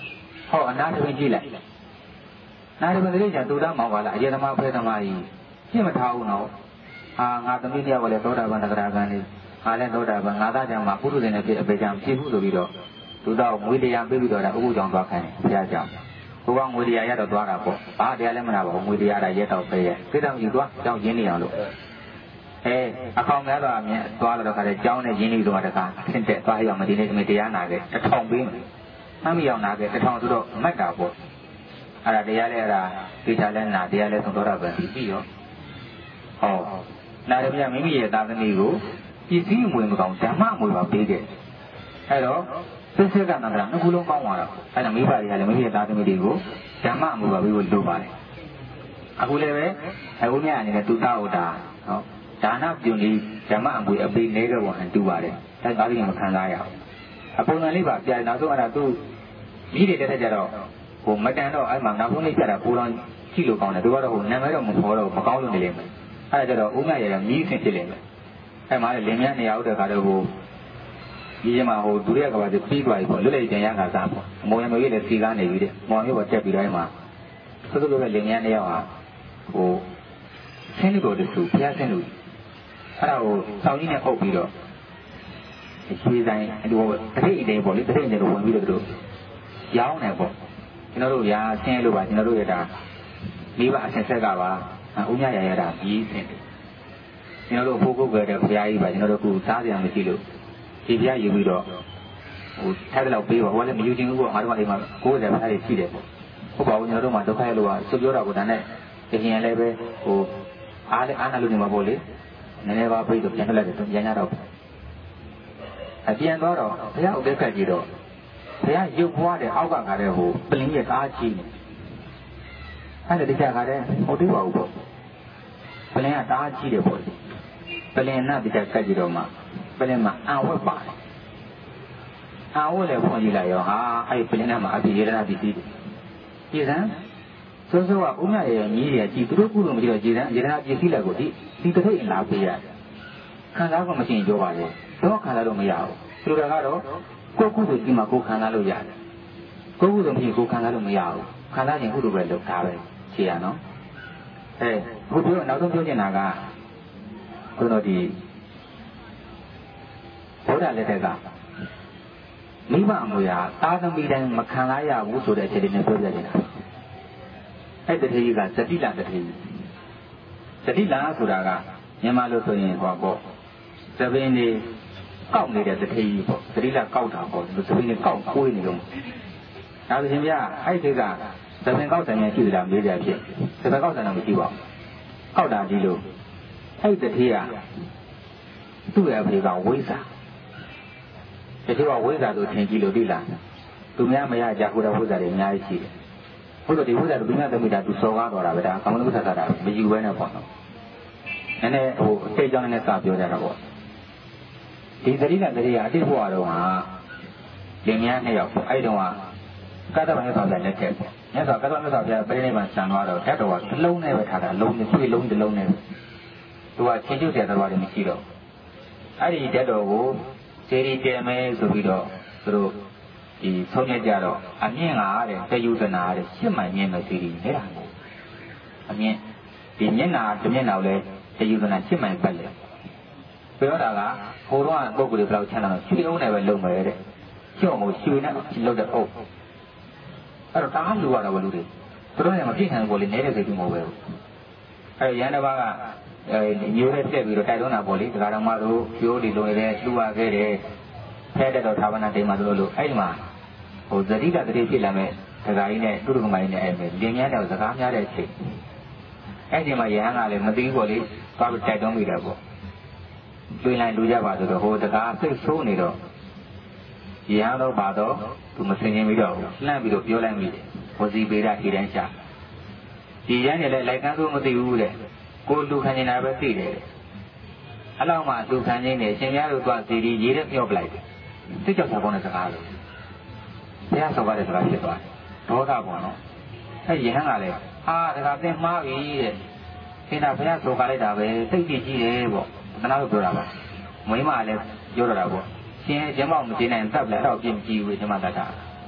ဟောအနာတပင်ကြည့်လိုက်နာတပင်တည်းကျတူတာမောင်ပါလားအကျေသမားဖဲသမားကြီးရှင်းမထားဘူးနော်ဟာငါသမီးတယောက်ကလည်းသောတာပန်တဂရကံလေးငါလည်းသောတာပန်ငါသားကြောင့်မှပုရုဇဉ်နဲ့ဖြစ်အပေကြောင့်ဖြစ်ဘူးဆိုပြီးတော့သူတော့ငွေတရားပေးပြီးတော့ဥပုကြောင့်သွားခိုင်းတယ်ဘုရားကြောင့်ကိုကငွေတရားရတော့သွားတာပေါ့ဘာတရားလည်းမနာပါဘူးငွေတရားရရက်တော့ပဲရဲ့သိတော့ယူသွားကြောင်းရင်းနေအောင်လို့အကောင်များတော့အမြင်သွားတော့ခါတဲ့ကြောင်းနဲ့ရင်းနေတော့တခါဆင့်တက်သွားရအောင်မဒီနေ့ဒီနေ့တရားနာခဲ့1000ပေးမယ်မှတ်မိအောင်နာခဲ့1000ဆိုတော့မတ်တာပေါ့အဲ့ဒါတရားလဲအဲ့ဒါဒီချာလဲနာတရားလဲဆုံးတော့တာပဲပြီးရောဟောနာရမြမိမိရဲ့သာသမီကိုပစ္စည်းမွေမကောင်းဓမ္မမွေပါပေးခဲ့အဲ့တော့စစ်စစ်ကနန္ဒရာနှစ်ခုလုံးကောင်းသွားတော့အဲ့ဒါမိဘတွေကလည်းမိမိရဲ့သားသမီးတွေကိုဓမ္မမူပါပြီးလို့လုပ်ပါတယ်အခုလည်းပဲအခုမြတ်အနေနဲ့သူတောက်တာနော်ဒါနပြုံလေးဓမ္မအမွေအပေးနေကြဝန်တူပါတယ်အဲဒါလေးကမခံစားရအောင်အပုံစံလေးပါပြန်နောက်ဆုံးအဲ့ဒါသူမိတွေတက်ကြတော့ဟိုမတန်တော့အဲ့မှာနောက်ဆုံးလေးပြတာကိုတော်ကြည့်လို့ကောင်းတယ်သူကတော့ဟိုနာမည်တော့မဖော်တော့မကောင်းလို့နေလိမ့်မယ်အဲ့ဒါကြတော့ဦးမြတ်ရဲ့မိအဆင်ဖြစ်လိမ့်မယ်အဲ့မှာလင်မြတ်နေရာဥတဲ့ခါတော့ဟိုဒီမှာဟိုဒုရကဘာကြီးပြီးသွားပြီပေါ့လွတ်လပ်ကြံရခါစားပေါ့အမောင်ရမျိုးရဲ့စီကားနေပြီတဲ့မောင်မျိုးပေါ်တက်ပြီးတိုင်းမှာသုတ္တလိုပဲလင်မြန်းတယောက်ဟာဟိုဆင်းလို့တူဘုရားဆင်းလို့အဲ့ဒါကိုစောင်းကြီးနဲ့အုပ်ပြီးတော့ရွှေဆိုင်ဒီဟိုတထိတ်အတင်းပေါ့လေတထိတ်အတင်းကိုဝင်ပြီးတော့သူတို့ရောင်းတယ်ပေါ့ကျွန်တော်တို့ရာဆင်းလို့ပါကျွန်တော်တို့ရတာမိဘအဆက်ဆက်ကပါဦးမြရရတာပြီးဆင်းတယ်ကျွန်တော်တို့ဖိုးကုတ်ကြတဲ့ဘုရားကြီးပါကျွန်တော်တို့ကစားကြရမရှိလို့ဒီပြယူပြီးတော့ဟိုထားတယ်လို့ပေးပါဟိုလည်းမယူချင်ဘူးပေါ့ငါတို့ကဒီမှာ90ဖားလေးရှိတယ်ပေါ့ဟုတ်ပါဘူးကျွန်တော်တို့မှဒုက္ခရလို့ကစွပြောတာကိုဒါနဲ့အရင်လည်းပဲဟိုအားလည်းအားနာလို့နေမှာပေါ့လေနည်းနည်းပါပြီးတော့ပြန်ထွက်လိုက်တယ်ပြန်ရတော့အပြန်တော့ဘုရားဥဒိကကြီးတော့ဘုရားရုပ်ဘွားတဲ့အောက်ကခါတဲ့ဟိုပလင်းရဲ့အားကြီးနေအဲ့ဒါတရားခါတဲ့ဟိုတွေ့ပါဘူးပေါ့ပလင်းကတအားကြီးတယ်ပေါ့ပလင်းနဲ့တရားကကြီးတော့မှပလင်းမှာအဝတ်ပါတယ်အဝတ်လည်းဖွင့်ကြည့်လိုက်ရောဟာအဲ့ပလင်းထဲမှာအပြည့်ရတနာပစ္စည်းပြည်စံစိုးစိုးကဦးမြရဲ့ညီးတွေကြည်သူတို့ကုလို့မရှိတော့ကြည်စံရတနာပစ္စည်းလိုက်ကိုဒီတစ်ထိတ်လာပေးရခံစားဖို့မရှိရင်ပြောပါလေတော့ခံစားလို့မရဘူးသူတို့ကတော့ကိုကုသိုလ်ကြီးမှာကိုခံစားလို့ရတယ်ကိုကုသိုလ်မရှိကိုခံစားလို့မရဘူးခံစားရင်ကုသိုလ်ပဲလုပ်တာပဲခြေရနော်အခုပြောနောက်ဆုံးပြောချင်တာကတို့တော့ဒီဘုရားလက်ထက်ကမိဘအမွေဟာသာသမီတိုင်းမခံရဘူးဆိုတဲ့အခြေအနေနဲ့ပြောပြနေတာအဲ့တတိယကသတိလတတိယသတိလဆိုတာကမြန်မာလို့ဆိုရင်ဟောပေါ့သပင်းလေးကောက်နေတဲ့တတိယပေါ့သတိလကောက်တာပေါ့သပင်းလေးကောက်ခွေးနေလို့ဒါဆိုရင်ဗျအဲ့ဒီကသပင်းကောက်တယ်များရှိသလားမေးကြဖြစ်သပင်းကောက်တယ်တော့မရှိပါဘူးကောက်တာဒီလိုအဲ့တတိယသူ့ရဲ့အဖေကဝိဇ္ဇာတချို့ကဝိဇ္ဇာဆိုထင်ကြည့်လို့သိလားသူများမရကြဘူးတော့ဝိဇ္ဇာတွေအများကြီးရှိတယ်ဟုတ်တော့ဒီဝိဇ္ဇာတို့ဘုရားသမီးတာသူစော်ကားတော်တာပဲဒါကမ္မနုသတ်တာမယူဘဲနဲ့ပေါ့နော်နည်းနည်းဟိုအစိတ်ကြောင့်လည်းစပြောကြတာပေါ့ဒီသတိနဲ့သတိကအတိတ်ဘဝတော့ဟာလင်မယားနှစ်ယောက်ပေါ့အဲ့တုန်းကကတ္တဗမြတ်စွာဘုရားလက်ထက်ပေါ့မြတ်စွာကတ္တဗမြတ်စွာဘုရားပြိဋိဘံဆံသွားတော့ဓာတ်တော်ကတစ်လုံးနဲ့ပဲထားတာလုံးနဲ့ပြည့်လုံးတစ်လုံးနဲ့သူကချင်းကျုပ်တဲ့တော်တွေမရှိတော့အဲ့ဒီဓာတ်တော်ကိုစေရီတဲမဲဆိုပြီးတော့သူတို့ဒီဆုံးဖြတ်ကြတော့အမြင့်ကတဲ့တယုဒနာတဲ့ရှစ်မှန်မြင့်မဲ့စေရီနေတာအမြင့်ဒီမျက်နာတစ်မျက်နှာကိုလည်းတယုဒနာရှစ်မှန်ပတ်လေပြောတာကဟိုတော့ပုဂ္ဂိုလ်တွေဘယ်လောက်ချမ်းသာတော့ရွှေအုံးနဲ့ပဲလုံမယ်တဲ့ကျော့မို့ရွှေနဲ့လုံတဲ့အုပ်အဲ့တော့တားလူရတာပဲလူတွေသူတို့လည်းမပြည့်နိုင်ဘူးလေနေတဲ့စိတ်ကူမဟုတ်ပဲအဲ့ရန်တစ်ပါးကမျိုးနဲ့တက်ပြီးတော့တိုက်တွန်းတာပေါ့လေဒကာတော်မတို့ကျိုးတွေလုံနေတယ်လှူရခဲ့တယ်ဖဲတဲ့တော်သာဝနာတိမ်မှာတို့လို့အဲ့ဒီမှာဟိုဇတိတတတိဖြစ်လာမဲ့ဒကာကြီးနဲ့သူတို့ကမိုင်းနဲ့အဲ့မဲ့လင်းမြန်းတဲ့စကားများတဲ့အချိန်အဲ့ဒီမှာရဟန်းကလည်းမသိဘူးပေါ့လေသွားပြီးတိုက်တွန်းမိတယ်ပေါ့တွေ့လိုက်လူကြပါဆိုတော့ဟိုတကားစိတ်ဆိုးနေတော့ရဟန်းတော့ပါတော့သူမစင်ရင်ပြီးတော့လှမ်းပြီးတော့ပြောလိုက်မိတယ်ဝစီပေဒထိတိုင်းရှာဒီရဟန်းတွေလည်းလိုက်ကန်းဆိုးမသိဘူးတဲ့ကိုလူခံနေတာပဲသိတယ်အလောက်မှလူခံနေတယ်ရှင်များတို့ကစီဒီရေးတဲ့ပြောပလိုက်တယ်စိတ်ကြောက်တာပေါ်တဲ့စကားလို့ဘုရားဆော်ကားတဲ့စကားဖြစ်သွားတယ်ဒေါသပေါ်တော့အဲ့ရဟန်းကလည်းဟာတခါသင်မှားပြီတဲ့ခင်ဗျာဘုရားဆော်ကားလိုက်တာပဲစိတ်ကြည့်ကြည့်တယ်ပေါ့တနာလို့ပြောတာပါမွေးမလည်းပြောတော့တာပေါ့ရှင်ကျမမကျင်းနိုင်တပ်လည်းတော့ပြင်ကြည့်ဘူးကျမတတ်တာ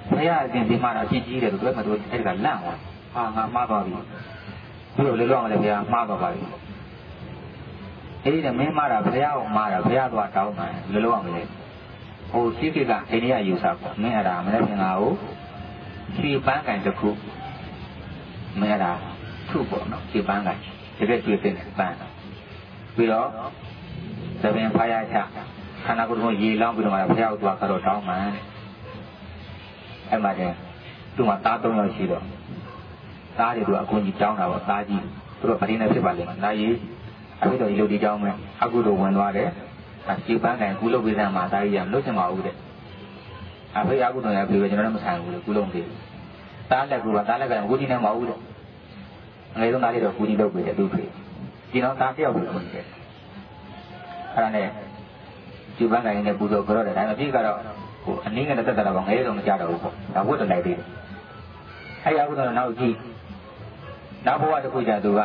ဘုရားအရှင်ဒီမှာတော့အကြီးကြီးတယ်ဆိုတော့မတို့အဲ့ဒါကလန့်သွားဟာငါမှားသွားပြီဘုရားလည်းလောက်အောင်လည်းဘုရားမှားသွားပါပြီအဲ့ဒီမင်းမှားတာဘုရားကိုမှားတာဘုရားသွားတောင်းတယ်လည်းလောက်အောင်လည်းဟိုရှိကိကအိန္ဒိယယူဆပေါ့မင်းအဲ့ဒါမလည်းခင်ဗျာကိုခြေပန်းကန်တစ်ခုမင်းအဲ့ဒါထုပေါ့နော်ခြေပန်းကန်တကယ်ကြည့်တဲ့ပန်းပြီးတော့သဘင်ဖားရချခန္ဓာကိုယ်ကိုရေလောင်းပြီးတော့ဘုရားကိုသွားကတော့တောင်းမှန်အဲ့မှာတည်းသူ့မှာသား၃ယောက်ရှိတော့သားတွေကအကူကြီးတောင်းတာပေါ့သားကြီးသူတို့ဗတိနဲ့ဖြစ်ပါလိမ့်မယ်သားကြီးအခုတော့ဒီလိုဒီတောင်းမယ်အခုတော့ဝင်သွားတယ်ခြေပန်းကန်ကုလုပ်ပေးစမ်းမှာသားကြီးကမလုပ်ချင်ပါဘူးတဲ့အဖေအခုတော့ရပြီပဲကျွန်တော်လည်းမဆိုင်ဘူးလေကုလုပ်ပေးသားလက်ကသားလက်ကကူကြီးနေမဟုတ်ဘူးတဲ့ငယ်ဆုံးသားလေးတော့ကူကြီးလုပ်ပေးတယ်သူ့ဖေဒီတော့သားတယောက်ကိုကူကြီးတယ်အဲ့ဒါနဲ့ခြေပန်းကန်နဲ့ပူဇော်ကြတော့တယ်ဒါပေမဲ့ဒီကတော့ဟိုအနည်းငယ်တက်တာတော့ငယ်ဆုံးမကြတော့ဘူးပေါ့ဒါဝတ်တယ်လိုက်သေးတယ်အဲ့အခုတော့နောက်ကြည့်နောက်ဘဝတစ်ခုကျသူက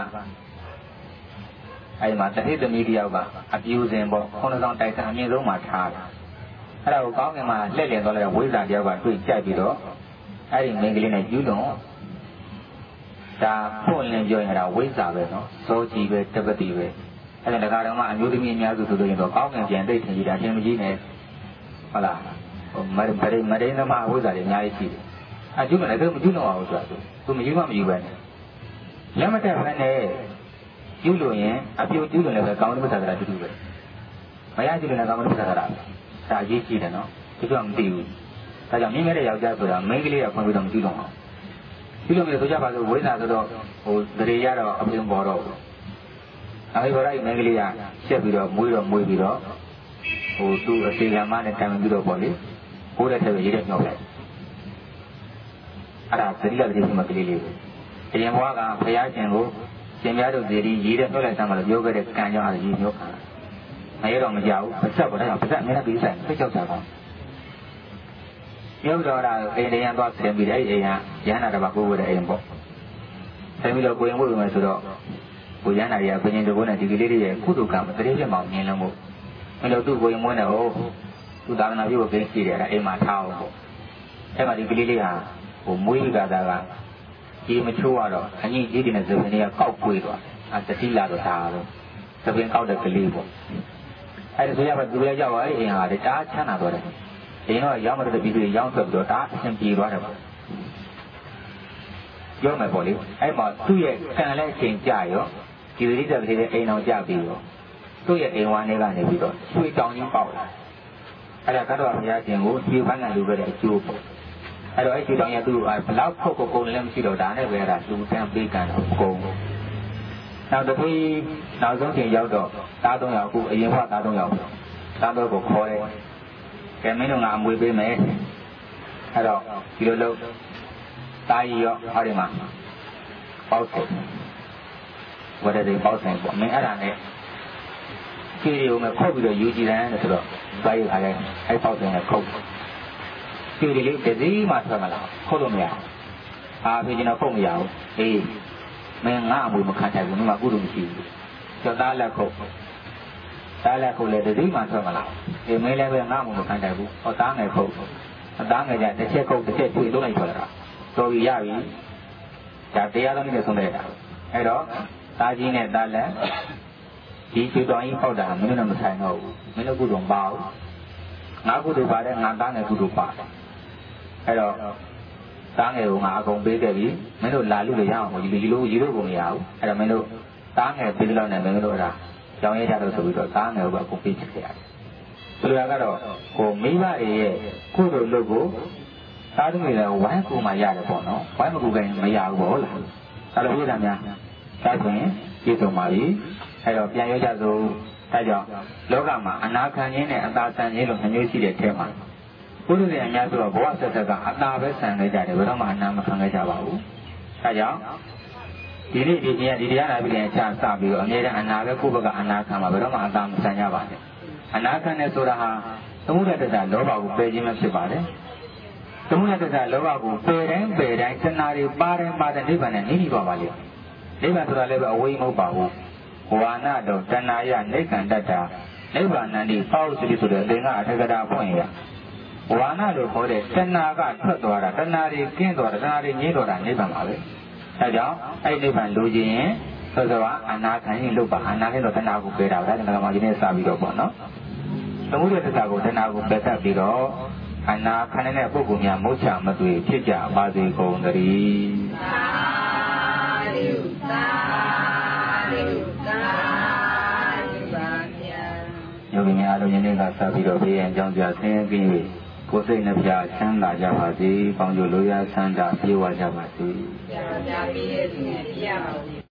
အဲ့မှာတတိသမီးတယောက်ကအပြူစဉ်ပေါ့ခုနကောင်တိုက်ဆံအမြင့်ဆုံးမှာထားတာအဲ့ဒါကိုကောင်းကင်မှာလှည့်လည်သွားလိုက်ဝိဇ္ဇာတယောက်ကတွေ့ကြိုက်ပြီးတော့အဲ့ဒီမိန်းကလေးနဲ့ကျူးလွန်ဒါဖွင့်လင်းပြောရင်ဒါဝိဇ္ဇာပဲနော်စောကြီးပဲတပတိပဲအဲ့ဒါတခါတော့မှအမျိုးသမီးအများစုဆိုလို့ရင်တော့ကောင်းကင်ပြန်သိထင်ကြတာအရှင်မကြီးနဲ့ဟုတ်လားမရင်းသမားဝိဇ္ဇာတွေအများကြီးရှိတယ်အကျူးမလည်းသူမကျူးလွန်အောင်ဆိုတာသူမယူမှမယူပဲနဲ့လက်မတက်ဘဲနဲ့ကျူးလွန်ရင်အပြိုကျူးလွန်လည်းပဲကောင်းတဲ့မဆရာတူတူပဲမရကျူးလွန်လည်းကောင်းတဲ့မဆရာဒါအရေးကြီးတယ်နော်သူကမသိဘူးဒါကြောင့်မြင်ခဲ့တဲ့ယောက်ျားဆိုတာမိန်းကလေးကဖွင့်ပြီးတော့မကျူးလွန်အောင်ကျူးလွန်ပြီးဆိုကြပါစို့ဝိဇ္ဇာဆိုတော့ဟိုဒရေရတော့အပြင်ပေါ်တော့အဲဒီဘော်လိုက်မိန်းကလေးကချက်ပြီးတော့မွေးပြီးတော့ဟိုသူ့အစီအမနဲ့တိုင်ပြီးတော့ပေါ့လေကိုယ်တဲ့ထက်ရေးတဲ့ညောက်လိုက်အဲ့ဒါသတိရတဲ့ဒီမှာကလေးလေးအရင်ဘွားကဘုရားရှင်ကိုရှင်များတို့ဇေဒီရေးတဲ့နှုတ်လိုက်စမ်းမှလို့ပြောခဲ့တဲ့ကံကြောင့်အဲ့ဒီမျိုးခံမရတော့မကြဘူးပတ်ဆက်ပေါ်တော့ပတ်ဆက်အများကြီးဆိုင်ဖိတ်ကြောက်တာကောရုပ်တော်တာအိန္ဒိယန်သွားဆင်းပြီးတဲ့အဲ့အိမ်ဟာရဟန္တာတစ်ပါးကိုယ်ဝတဲ့အိမ်ပေါ့ဆင်းပြီးတော့ကိုရင်ဝတ်မယ်ဆိုတော့ကိုရဟန္တာကြီးကဘုရင်တို့ကဒီကလေးလေးရဲ့ကုသကံမတရေဖြစ်မအောင်မြင်လို့မို့အဲ့လိုသူ့ကိုရင်မွေးနေဟုတ်သူသာသနာပြုဖို့ကိန်းရှိတယ်အဲ့အိမ်မှာထားအောင်ပေါ့အဲ့မှာဒီကလေးလေးဟာဟိုမွေးကြတာကဒီမချိုးရတော့အညီကြီးတွေနဲ့ဇပင်တွေကကောက်ပွေးသွားအတတိလာတော့ဒါတော့ဇပင်ကောက်တဲ့ကလေးပေါ့အဲ့ဒါဆိုရပါသူလည်းရောက်သွားအဲ့အိမ်ဟာတအားချမ်းသာသွားတယ်ဒီတော့ရောက်မတဲ့ပြည်သူတွေရောက်ထွက်ပြီးတော့ဒါအဆင်ပြေသွားတယ်ပေါ့ပြောမယ်ပေါ့လေအဲ့မှာသူ့ရဲ့ကံလည်းအချိန်ကြာရောဒီဝိရိယကလေးရဲ့အိမ်အောင်ကြာပြီးရောသူ့ရဲ့အိမ်ဝါးလေးကနေပြီးတော့ရွှေတောင်ကြီးပေါက်လာအဲ့ဒါကတော့ဘုရားရှင်ကိုရွှေပန်းကလူပဲတဲ့အကျိုးပေါ့အဲ့တော့အဲ့ဒီတောင်ရသူ့ကဘလောက်ဖုတ်ကိုကုန်လည်းမရှိတော့ဒါနဲ့ပဲအဲ့ဒါလူတန်းပေးကန်တော့ကုန်နောက်တစ်ခုနောက်ဆုံးချိန်ရောက်တော့သား၃ယောက်အခုအရင်ကသား၃ယောက်သားတော့ကိုခေါ်တယ်ကဲမင်းတို့ကအမွေပေးမယ်အဲ့တော့ဒီလိုလုပ်တာကြီးရောဟောဒီမှာပေါက်တယ်ဝတ်တဲ့ပေါက်ဆိုင်ပေါ့မင်းအဲ့ဒါနဲ့ခြေရုံနဲ့ခုတ်ပြီးတော့ယူကြည်တယ်ဆိုတော့ဘာရခါလဲအဲ့ပေါက်ဆိုင်ကခုတ်ခြေလေးတတိမှထွက်မလာခုတ်လို့မရအားဖြင့်ကျွန်တော်ခုတ်မရဘူးအေးမင်းငါအမွေမခံနိုင်ဘူးငါကုသိုလ်မရှိဘူးကျော်သားလက်ခုတ်သားလက်ခုတ်လည်းတတိမှထွက်မလာအေးမင်းလည်းပဲငါအမွေမခံနိုင်ဘူးဟောသားငယ်ခုတ်အသားငယ်ကြတစ်ချက်ခုတ်တစ်ချက်တွေ့လုံးလိုက်ထွက်လာတာတော်ပြီရပြီဒါတရားတော်နဲ့ဆုံးတဲ့တာအဲ့တော့သားကြီးနဲ့သားလက်ဒီချွေတော်ကြီးပေါက်တာမင်းတို့မဆိုင်တော့ဘူးမင်းတို့ကုသိုလ်မပါဘူးငါကုသိုလ်ပါတယ်ငါသားငယ်ကုသိုလ်ပါအဲ့တော့သားငယ်ကိုငါအကုန်ပေးခဲ့ပြီမင်းတို့လာလို့ရအောင်ဒီလိုရေလို့ကိုမရဘူးအဲ့တော့မင်းတို့သားငယ်ပေးလို့နဲ့မင်းတို့အဲ့ဒါကြောင်းရကြတော့ဆိုပြီးတော့သားငယ်ကိုအကုန်ပေးချစ်ခဲ့ရတယ်ဆိုလိုတာကတော့ဟိုမိဘတွေရဲ့ကုသိုလ်လုပ်ကိုသားသမီးလည်းဝိုင်းကူမှရတယ်ပေါ့နော်ဝိုင်းမကူခင်မရဘူးပေါ့လားအဲ့လိုပြတာများဒါဆိုရင်ပြည့်စုံပါပြီအဲ့တော့ပြန်ရွေးကြစို့ဒါကြောင့်လောကမှာအနာခံခြင်းနဲ့အသာဆန်ခြင်းလို့နှမျိုးရှိတဲ့အထက်မှာပုရိသေအများဆိုတော့ဘဝဆက်ဆက်ကအသာပဲဆန်နေကြတယ်ဘယ်တော့မှအနာမခံခဲ့ကြပါဘူးဒါကြောင့်ဒီနေ့ဒီတရားနာပြီးတဲ့အချာစပြီးတော့အမြဲတမ်းအနာပဲကိုယ့်ဘက်ကအနာခံမှာဘယ်တော့မှအသာမဆန်ကြပါနဲ့အနာခံတဲ့ဆိုတာဟာသမုဒ္ဒတ္တလောဘကိုပယ်ခြင်းပဲဖြစ်ပါတယ်သမုဒ္ဒတ္တလောဘကိုပယ်တိုင်းတဏှာတွေပါတိုင်းနိဗ္ဗာန်နဲ့နေပါပါလိမ့်နိဗ္ဗာန်ဆိုတာလည်းပဲအဝိမ့်မဟုတ်ပါဘူးဝါနာတော့တဏှာယနိဗ္ဗာန်တ္တာနိဗ္ဗာန်နန္ဒီပေါ့ဆိုပြီးဆိုတဲ့အသင်္ကအထက်ကတာဖွင့်ရဝါနာလို့ခေါ်တဲ့တဏှာကထွက်သွားတာတဏှာတွေကင်းသွားတာတဏှာတွေငြိမ့်သွားတာနိဗ္ဗာန်ပါပဲအဲကြောင့်အဲ့နိဗ္ဗာန်လိုချင်ရင်ဆိုတော့အနာခံရင်လို့ပါအနာနဲ့တော့တဏှာကိုပယ်တာဒါကမှဒီနေ့စပြီးတော့ပေါ့နော်သမုဒ္ဒတ္တကိုတဏှာကိုပယ်တတ်ပြီးတော့အနာခံတဲ့ပုဂ္ဂိုလ်များမုတ်ချမသွေဖြစ်ကြပါစေကုန်သတည်းသာဓုသာဓုသာဓုပါဗျာယောဂီများတို့ယနေ့ကစပြီးတော့ဘေးရန်ကြောင်းကြဆင်းရဲပြီးကိုယ်စိတ်နှပြချမ်းသာကြပါစေ။ကောင်းကျိုးလိုရာဆန္ဒပြေဝကြပါစေ။ဆရာပြပြည့်ရဲ့သူနဲ့ပြရပါဦး